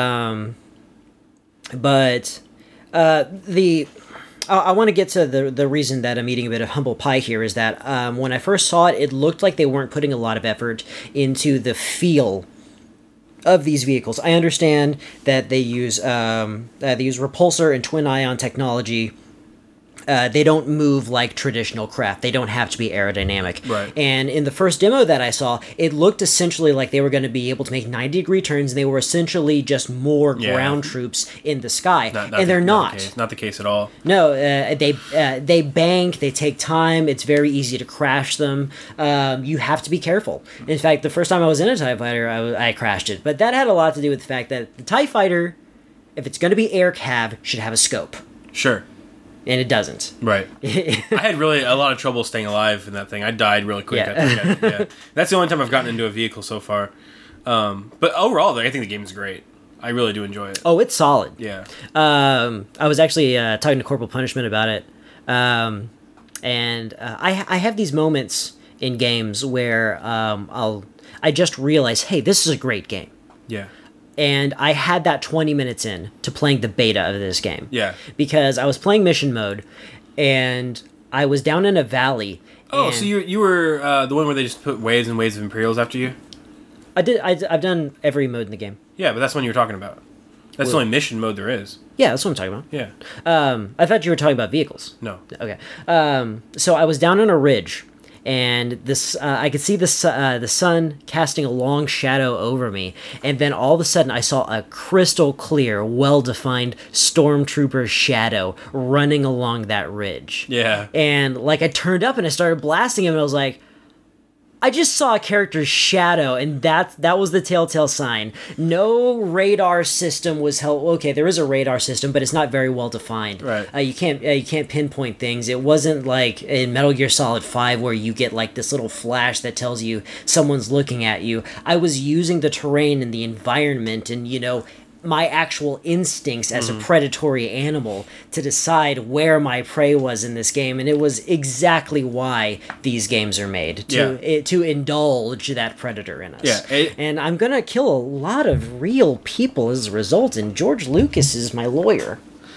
But I want to get to the reason that I'm eating a bit of humble pie here is that when I first saw it, it looked like they weren't putting a lot of effort into the feel of these vehicles. I understand that they use repulsor and twin ion technology. They don't move like traditional craft. They don't have to be aerodynamic. Right. And in the first demo that I saw, it looked essentially like they were going to be able to make 90-degree turns, and they were essentially just more ground troops in the sky. And they're not. Not the case at all. No, they bank, they take time, it's very easy to crash them. You have to be careful. In fact, the first time I was in a TIE Fighter, I crashed it. But that had a lot to do with the fact that the TIE Fighter, if it's going to be air cav, should have a scope. Sure. And it doesn't. Right. I had really a lot of trouble staying alive in that thing. I died really quick. Yeah. That's the only time I've gotten into a vehicle so far. But overall, I think the game is great. I really do enjoy it. Oh, it's solid. Yeah. I was actually talking to Corporal Punishment about it. And I have these moments in games where I just realize, hey, this is a great game. Yeah. And I had that 20 minutes in to playing the beta of this game. Yeah. Because I was playing mission mode, and I was down in a valley. Oh, so you were the one where they just put waves and waves of Imperials after you? I've done every mode in the game. Yeah, but that's the one you were talking about. That's the only mission mode there is. Yeah, that's what I'm talking about. Yeah. I thought you were talking about vehicles. No. Okay. So I was down on a ridge, and this I could see the sun casting a long shadow over me, and then all of a sudden I saw a crystal clear, well-defined stormtrooper shadow running along that ridge. Yeah. And like I turned up and I started blasting him, and I was like, I just saw a character's shadow, and that was the telltale sign. No radar system was held. Okay, there is a radar system, but it's not very well defined. Right. You can't pinpoint things. It wasn't like in Metal Gear Solid 5 where you get like this little flash that tells you someone's looking at you. I was using the terrain and the environment and my actual instincts as a predatory animal to decide where my prey was in this game, and it was exactly why these games are made to indulge that predator in us. Yeah, and I'm gonna kill a lot of real people as a result, and George Lucas is my lawyer.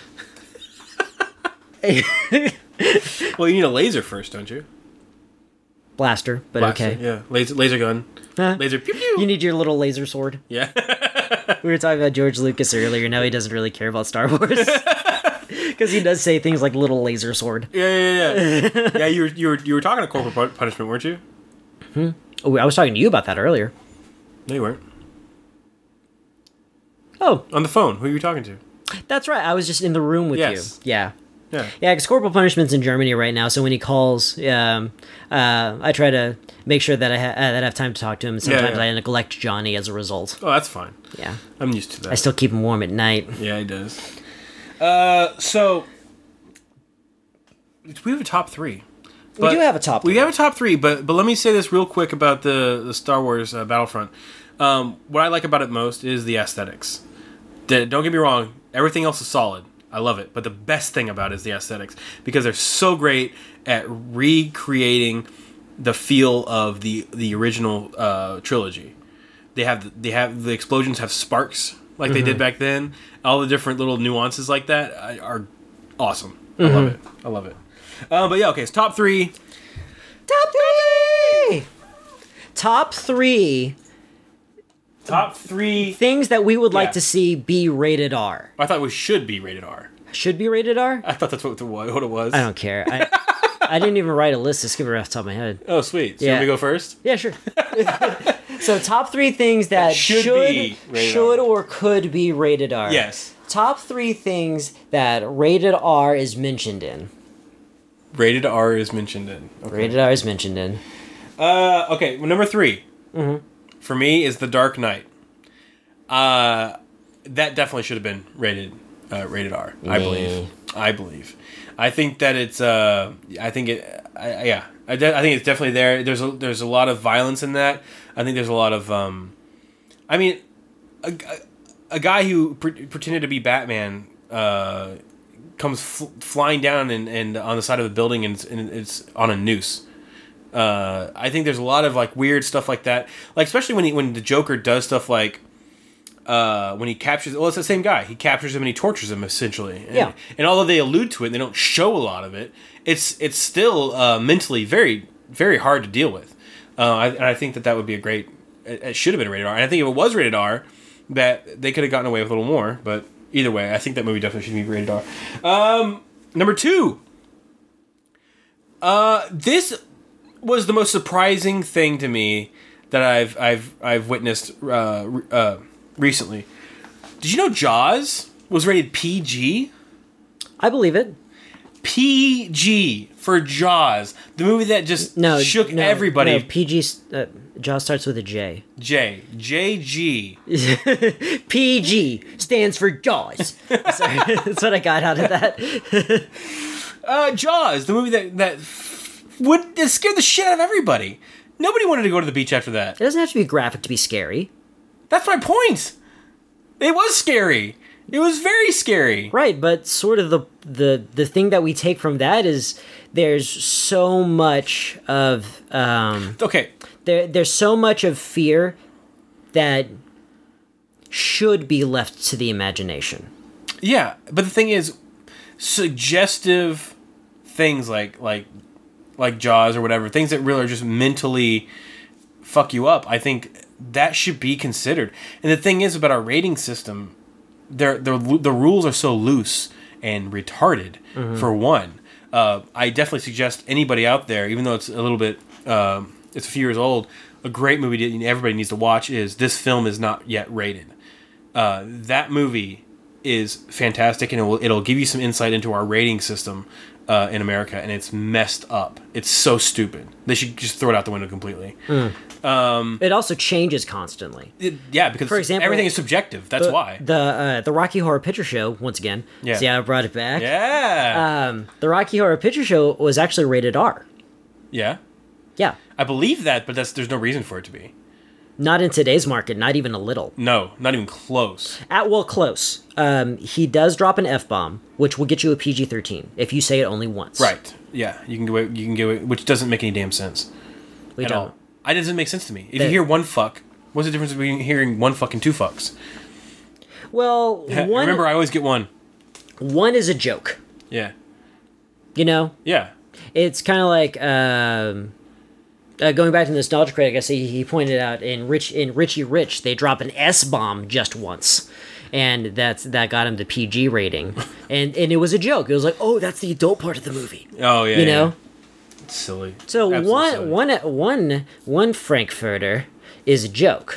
Well, you need a laser first, don't you? Blaster, but Blaster, okay. Yeah, laser gun. Huh? Laser pew pew. You need your little laser sword. Yeah. We were talking about George Lucas earlier. Now he doesn't really care about Star Wars because he does say things like "little laser sword." Yeah. Yeah, you were talking to Corporal Punishment, weren't you? Oh, I was talking to you about that earlier. No, you weren't. Oh, On the phone. Who are you talking to? that's right. I was just in the room with Yes. you. Yeah. Yeah. Yeah, because Corporal Punishment's in Germany right now, so when he calls, I try to make sure that I have time to talk to him. Sometimes I neglect Johnny as a result. Oh, that's fine. Yeah. I'm used to that. I still keep him warm at night. Yeah, he does. So we have a top three. We do have a top three. We have a top three, but let me say this real quick about the Star Wars Battlefront. What I like about it most is the aesthetics. Don't get me wrong, everything else is solid. I love it. But the best thing about it is the aesthetics, because they're so great at recreating the feel of the original trilogy. They have the explosions have sparks like they did back then. All the different little nuances like that are awesome. I love it. But yeah, okay. So top three. Top three Top three things that we would like to see be rated R. I thought we should be rated R. Should be rated R? I thought that's what it was. I don't care. I didn't even write a list to skip it off the top of my head. Oh, sweet. So you want me to go first? Yeah, sure. So top three things that should or could be rated R. Yes. Top three things that rated R is mentioned in. Rated R is mentioned in. Okay. Rated R is mentioned in. Okay, well, number 3 for me is The Dark Knight. That definitely should have been rated R. I believe. I think that it's. I think it's definitely there. There's a lot of violence in that. I think there's a lot of. I mean, a guy who pretended to be Batman comes flying down and on the side of a building and it's on a noose. I think there's a lot of like weird stuff like that. Like especially when the Joker does stuff like. When he captures, well, it's the same guy. He captures him and he tortures him essentially. And although they allude to it, and they don't show a lot of it. It's still mentally very, very hard to deal with. I think that would be a great. It should have been rated R. And I think if it was rated R, that they could have gotten away with a little more. But either way, I think that movie definitely should be rated R. Number 2. This was the most surprising thing to me that I've witnessed. Recently. Did you know Jaws was rated PG? I believe it. PG for Jaws. The movie that just shook everybody. No, PG, Jaws starts with a J. JG. PG stands for Jaws. Sorry, that's what I got out of that. Jaws, the movie that scared the shit out of everybody. Nobody wanted to go to the beach after that. It doesn't have to be graphic to be scary. That's my point. It was scary. It was very scary. Right, but sort of the thing that we take from that is there's so much of there's so much of fear that should be left to the imagination. Yeah, but the thing is, suggestive things like Jaws or whatever, things that really are just mentally fuck you up, I think that should be considered. And the thing is about our rating system, the rules are so loose and retarded. For one, I definitely suggest anybody out there, even though it's a little bit, it's a few years old, a great movie that everybody needs to watch is This Film Is Not Yet Rated. That movie is fantastic, and it'll give you some insight into our rating system in America, and it's messed up. It's so stupid. They should just throw it out the window completely. It also changes constantly. Because for example, everything is subjective. That's why. The Rocky Horror Picture Show, once again, see how I brought it back? Yeah. The Rocky Horror Picture Show was actually rated R. Yeah? Yeah. I believe that, but there's no reason for it to be. Not in today's market, not even a little. No, not even close. Close. He does drop an F-bomb, which will get you a PG-13 if you say it only once. Right. Yeah, you can get it, which doesn't make any damn sense. At all. It doesn't make sense to me. If you hear one fuck, what's the difference between hearing one fuck and two fucks? Well, remember, I always get one. One is a joke. Yeah. You know? Yeah. It's kind of like... going back to the Nostalgia Critic, I see he pointed out in Richie Rich, they drop an S-bomb just once. And that got him the PG rating. and it was a joke. It was like, oh, that's the adult part of the movie. Oh, yeah. You know? It's silly. So one Frankfurter is a joke.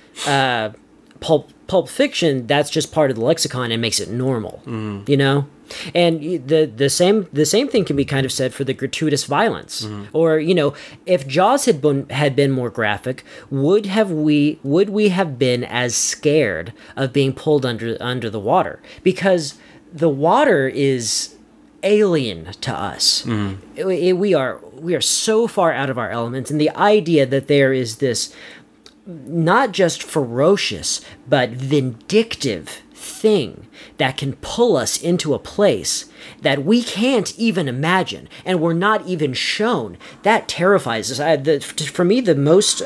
Pulp Fiction, that's just part of the lexicon and makes it normal. You know? And the same thing can be kind of said for the gratuitous violence. Or, you know, if Jaws had been more graphic, would we have been as scared of being pulled under the water? Because the water is alien to us. We are so far out of our elements, and the idea that there is this not just ferocious but vindictive thing that can pull us into a place that we can't even imagine and we're not even shown, that terrifies us. For me, the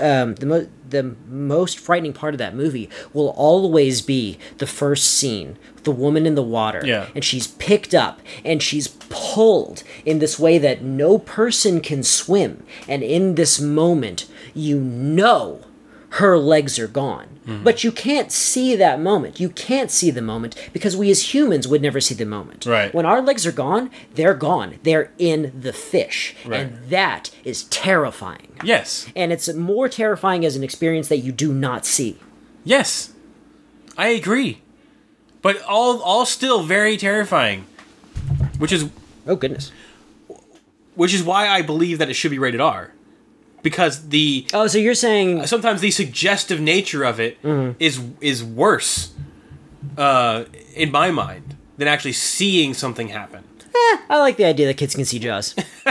most frightening part of that movie will always be the first scene, the woman in the water, and she's picked up and she's pulled in this way that no person can swim, and in this moment you know her legs are gone. But you can't see that moment. You can't see the moment because we as humans would never see the moment. Right. When our legs are gone, they're gone. They're in the fish. Right. And that is terrifying. Yes. And it's more terrifying as an experience that you do not see. Yes. I agree. But all still very terrifying. Which is... Oh, goodness. Which is why I believe that it should be rated R. because the Oh, so you're saying sometimes the suggestive nature of it is worse in my mind than actually seeing something happen. I like the idea that kids can see Jaws.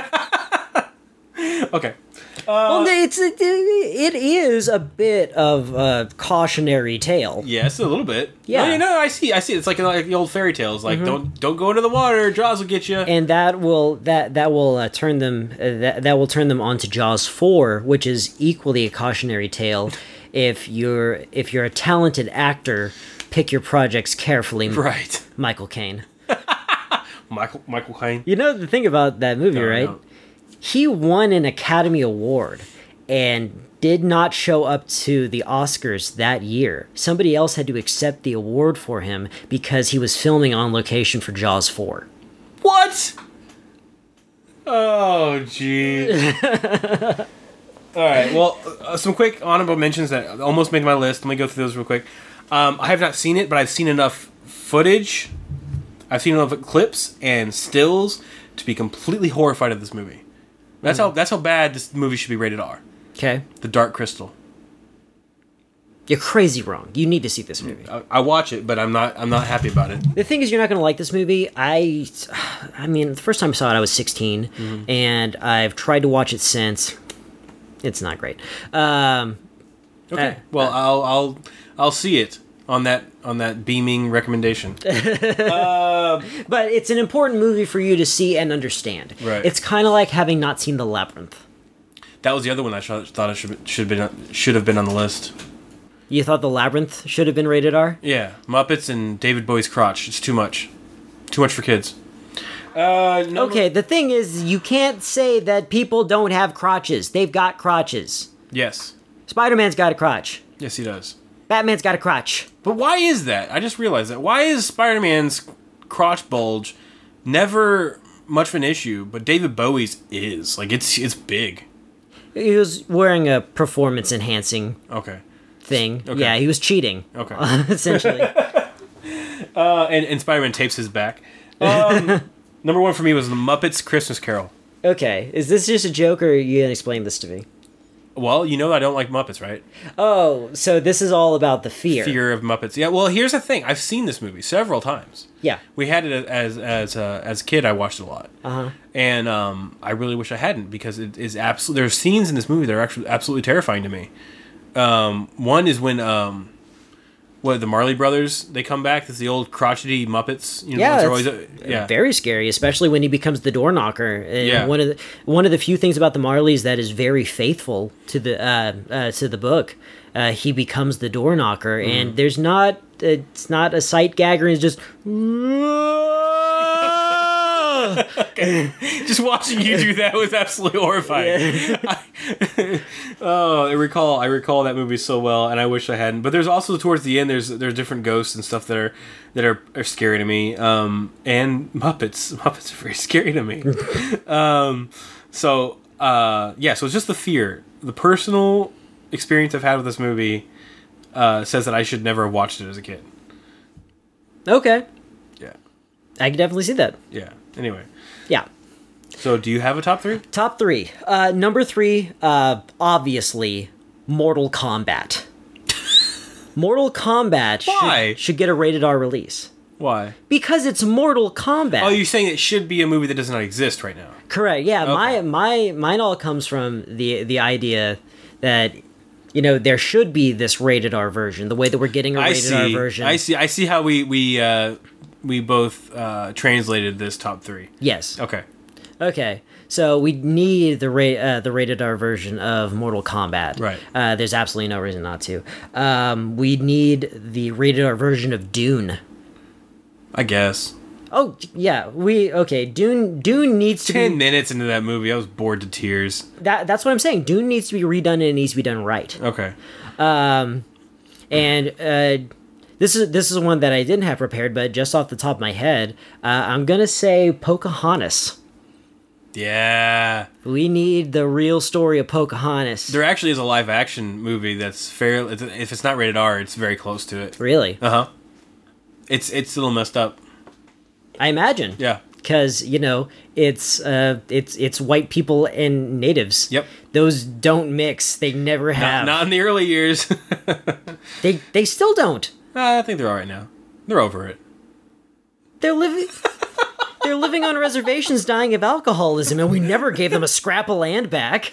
Okay. Well, it is a bit of a cautionary tale. Yes, a little bit. Yeah. No, I see. It's like the old fairy tales. Like don't go into the water. Jaws will get you. And that will turn them that will turn them on to Jaws 4, which is equally a cautionary tale. If you're a talented actor, pick your projects carefully. Right. Michael Caine. Michael Caine. You know the thing about that movie, right? No. He won an Academy Award and did not show up to the Oscars that year. Somebody else had to accept the award for him because he was filming on location for Jaws 4. What? Oh, jeez. All right. Well, some quick honorable mentions that almost made my list. Let me go through those real quick. I have not seen it, but I've seen enough footage. I've seen enough clips and stills to be completely horrified of this movie. That's how bad this movie should be rated R. Okay. The Dark Crystal. You're crazy wrong. You need to see this movie. I watch it, but I'm not happy about it. The thing is, you're not going to like this movie. I mean, the first time I saw it, I was 16, and I've tried to watch it since. It's not great. Okay. Well, I'll see it on that beaming recommendation. But it's an important movie for you to see and understand. Right. It's kind of like having not seen The Labyrinth. That was the other one I thought it should have been on the list. You thought The Labyrinth should have been rated R? Yeah, Muppets and David Bowie's crotch. It's too much for kids. Okay, the thing is, you can't say that people don't have crotches. They've got crotches. Yes. Spider-Man's got a crotch. Yes, he does. Batman's got a crotch. But why is that? I just realized that. Why is Spider-Man's crotch bulge never much of an issue, but David Bowie's is? Like, it's big. He was wearing a performance-enhancing Okay. thing. Okay. Yeah, he was cheating. Okay. Essentially. And Spider-Man tapes his back. Number one for me was The Muppets Christmas Carol. Okay, is this just a joke, or are you gonna explain this to me? Well, you know I don't like Muppets, right? Oh, so this is all about the fear. Fear of Muppets. Yeah, well, here's the thing. I've seen this movie several times. Yeah. We had it as a kid. I watched it a lot. Uh-huh. And I really wish I hadn't, because it is absolutely. There are scenes in this movie that are actually absolutely terrifying to me. One is when the Marley Brothers, they come back. That's the old crotchety Muppets. You know, Yeah, they're it's always, very scary, especially when he becomes the door knocker. And Yeah. one of the few things about the Marleys that is very faithful to the book. He becomes the door knocker, and it's not a sight gagger. It's just. Just watching you do that was absolutely horrifying. Yeah. I recall that movie so well, and I wish I hadn't. But there's also towards the end, there's different ghosts and stuff that are scary to me. And Muppets are very scary to me. So it's just the fear. The personal experience I've had with this movie says that I should never have watched it as a kid. Okay, Yeah. I can definitely see that. Yeah. Anyway. Yeah. So, do you have a top three? Top 3. Number 3, obviously, Mortal Kombat. Mortal Kombat Why? should get a rated R release. Why? Because it's Mortal Kombat. Oh, you're saying it should be a movie that does not exist right now? Correct. Yeah, Okay. mine all comes from the idea that there should be this rated R version. The way that we're getting a rated R version. I see how we both translated this top three. Yes. Okay. Okay. So we need the rated R version of Mortal Kombat. Right. There's absolutely no reason not to. We need the rated R version of Dune. I guess. Oh yeah, Dune needs to 10 be minutes into that movie, I was bored to tears. that's what I'm saying. Dune needs to be redone, and it needs to be done right. Okay. This is one that I didn't have prepared, but just off the top of my head, I'm gonna say Pocahontas. Yeah. We need the real story of Pocahontas. There actually is a live action movie that's fairly, if it's not rated R, it's very close to it. Really? Uh-huh. It's a little messed up. I imagine. Yeah. because it's white people and natives. Yep. Those don't mix. They never have. Not in the early years. They still don't. I think they're all right now. They're over it. They're living. They're living on reservations, dying of alcoholism, and we never gave them a scrap of land back.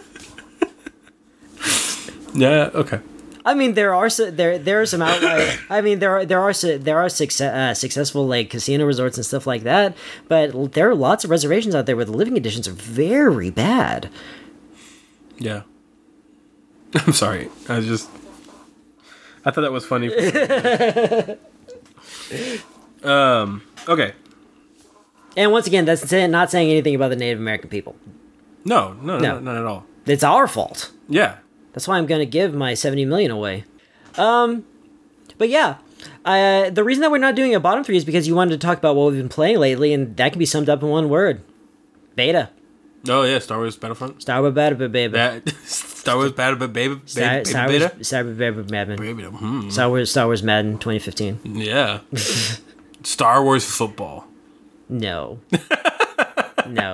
Yeah. Okay. I mean, there are some outliers. I mean, there are successful like casino resorts and stuff like that, but there are lots of reservations out there where the living conditions are very bad. Yeah. I'm sorry. I thought that was funny. Okay. And once again, that's not saying anything about the Native American people. No, not at all. It's our fault. Yeah. That's why I'm going to give my 70 million away. But yeah, the reason that we're not doing a bottom three is because you wanted to talk about what we've been playing lately, and that can be summed up in one word: beta. Oh yeah, Star Wars Battlefront. Star Wars Battlefront, baby. Star Wars Battlefront, baby. Madden. Star Wars Madden 2015. Yeah. Star Wars football. No. No.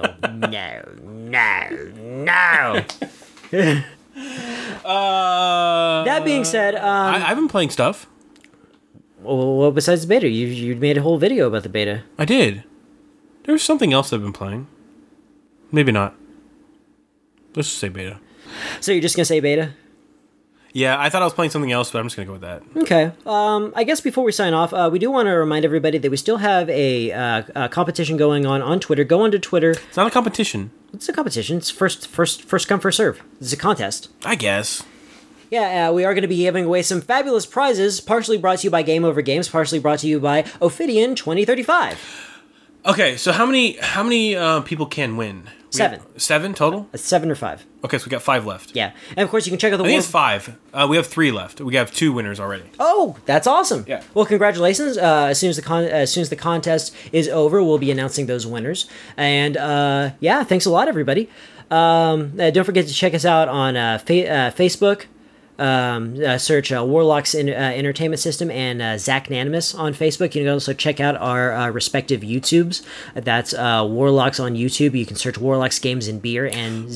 That being said, I've been playing stuff. Well, besides the beta, you made a whole video about the beta. I did. There's something else I've been playing. Maybe not. Let's just say beta. So you're just gonna say beta? Yeah, I thought I was playing something else, but I'm just gonna go with that. Okay. I guess before we sign off, we do want to remind everybody that we still have a competition going on Twitter. Go onto Twitter. It's not a competition. It's a competition. It's first come, first serve. It's a contest. I guess. Yeah, we are going to be giving away some fabulous prizes, partially brought to you by Game Over Games, partially brought to you by Ophidian 2035. Okay, so how many people can win? 7. 7 total? 7 or 5. Okay, so we got 5 left. Yeah, and of course you can check out the. I think it's 5. We have 3 left. We have 2 winners already. Oh, that's awesome! Yeah. Well, congratulations. As soon as the contest is over, we'll be announcing those winners. And yeah, thanks a lot, everybody. Don't forget to check us out on Facebook. Search Warlocks Entertainment System and Zach Nanimus on Facebook. You can also check out our respective YouTubes. That's Warlocks on YouTube. You can search Warlocks Games and Beer and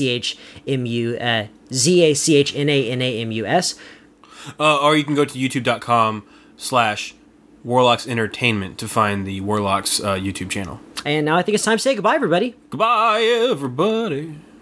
ZACHNANAMUS. Or you can go to youtube.com/Warlocks Entertainment to find the Warlocks YouTube channel. And now I think it's time to say goodbye, everybody. Goodbye, everybody.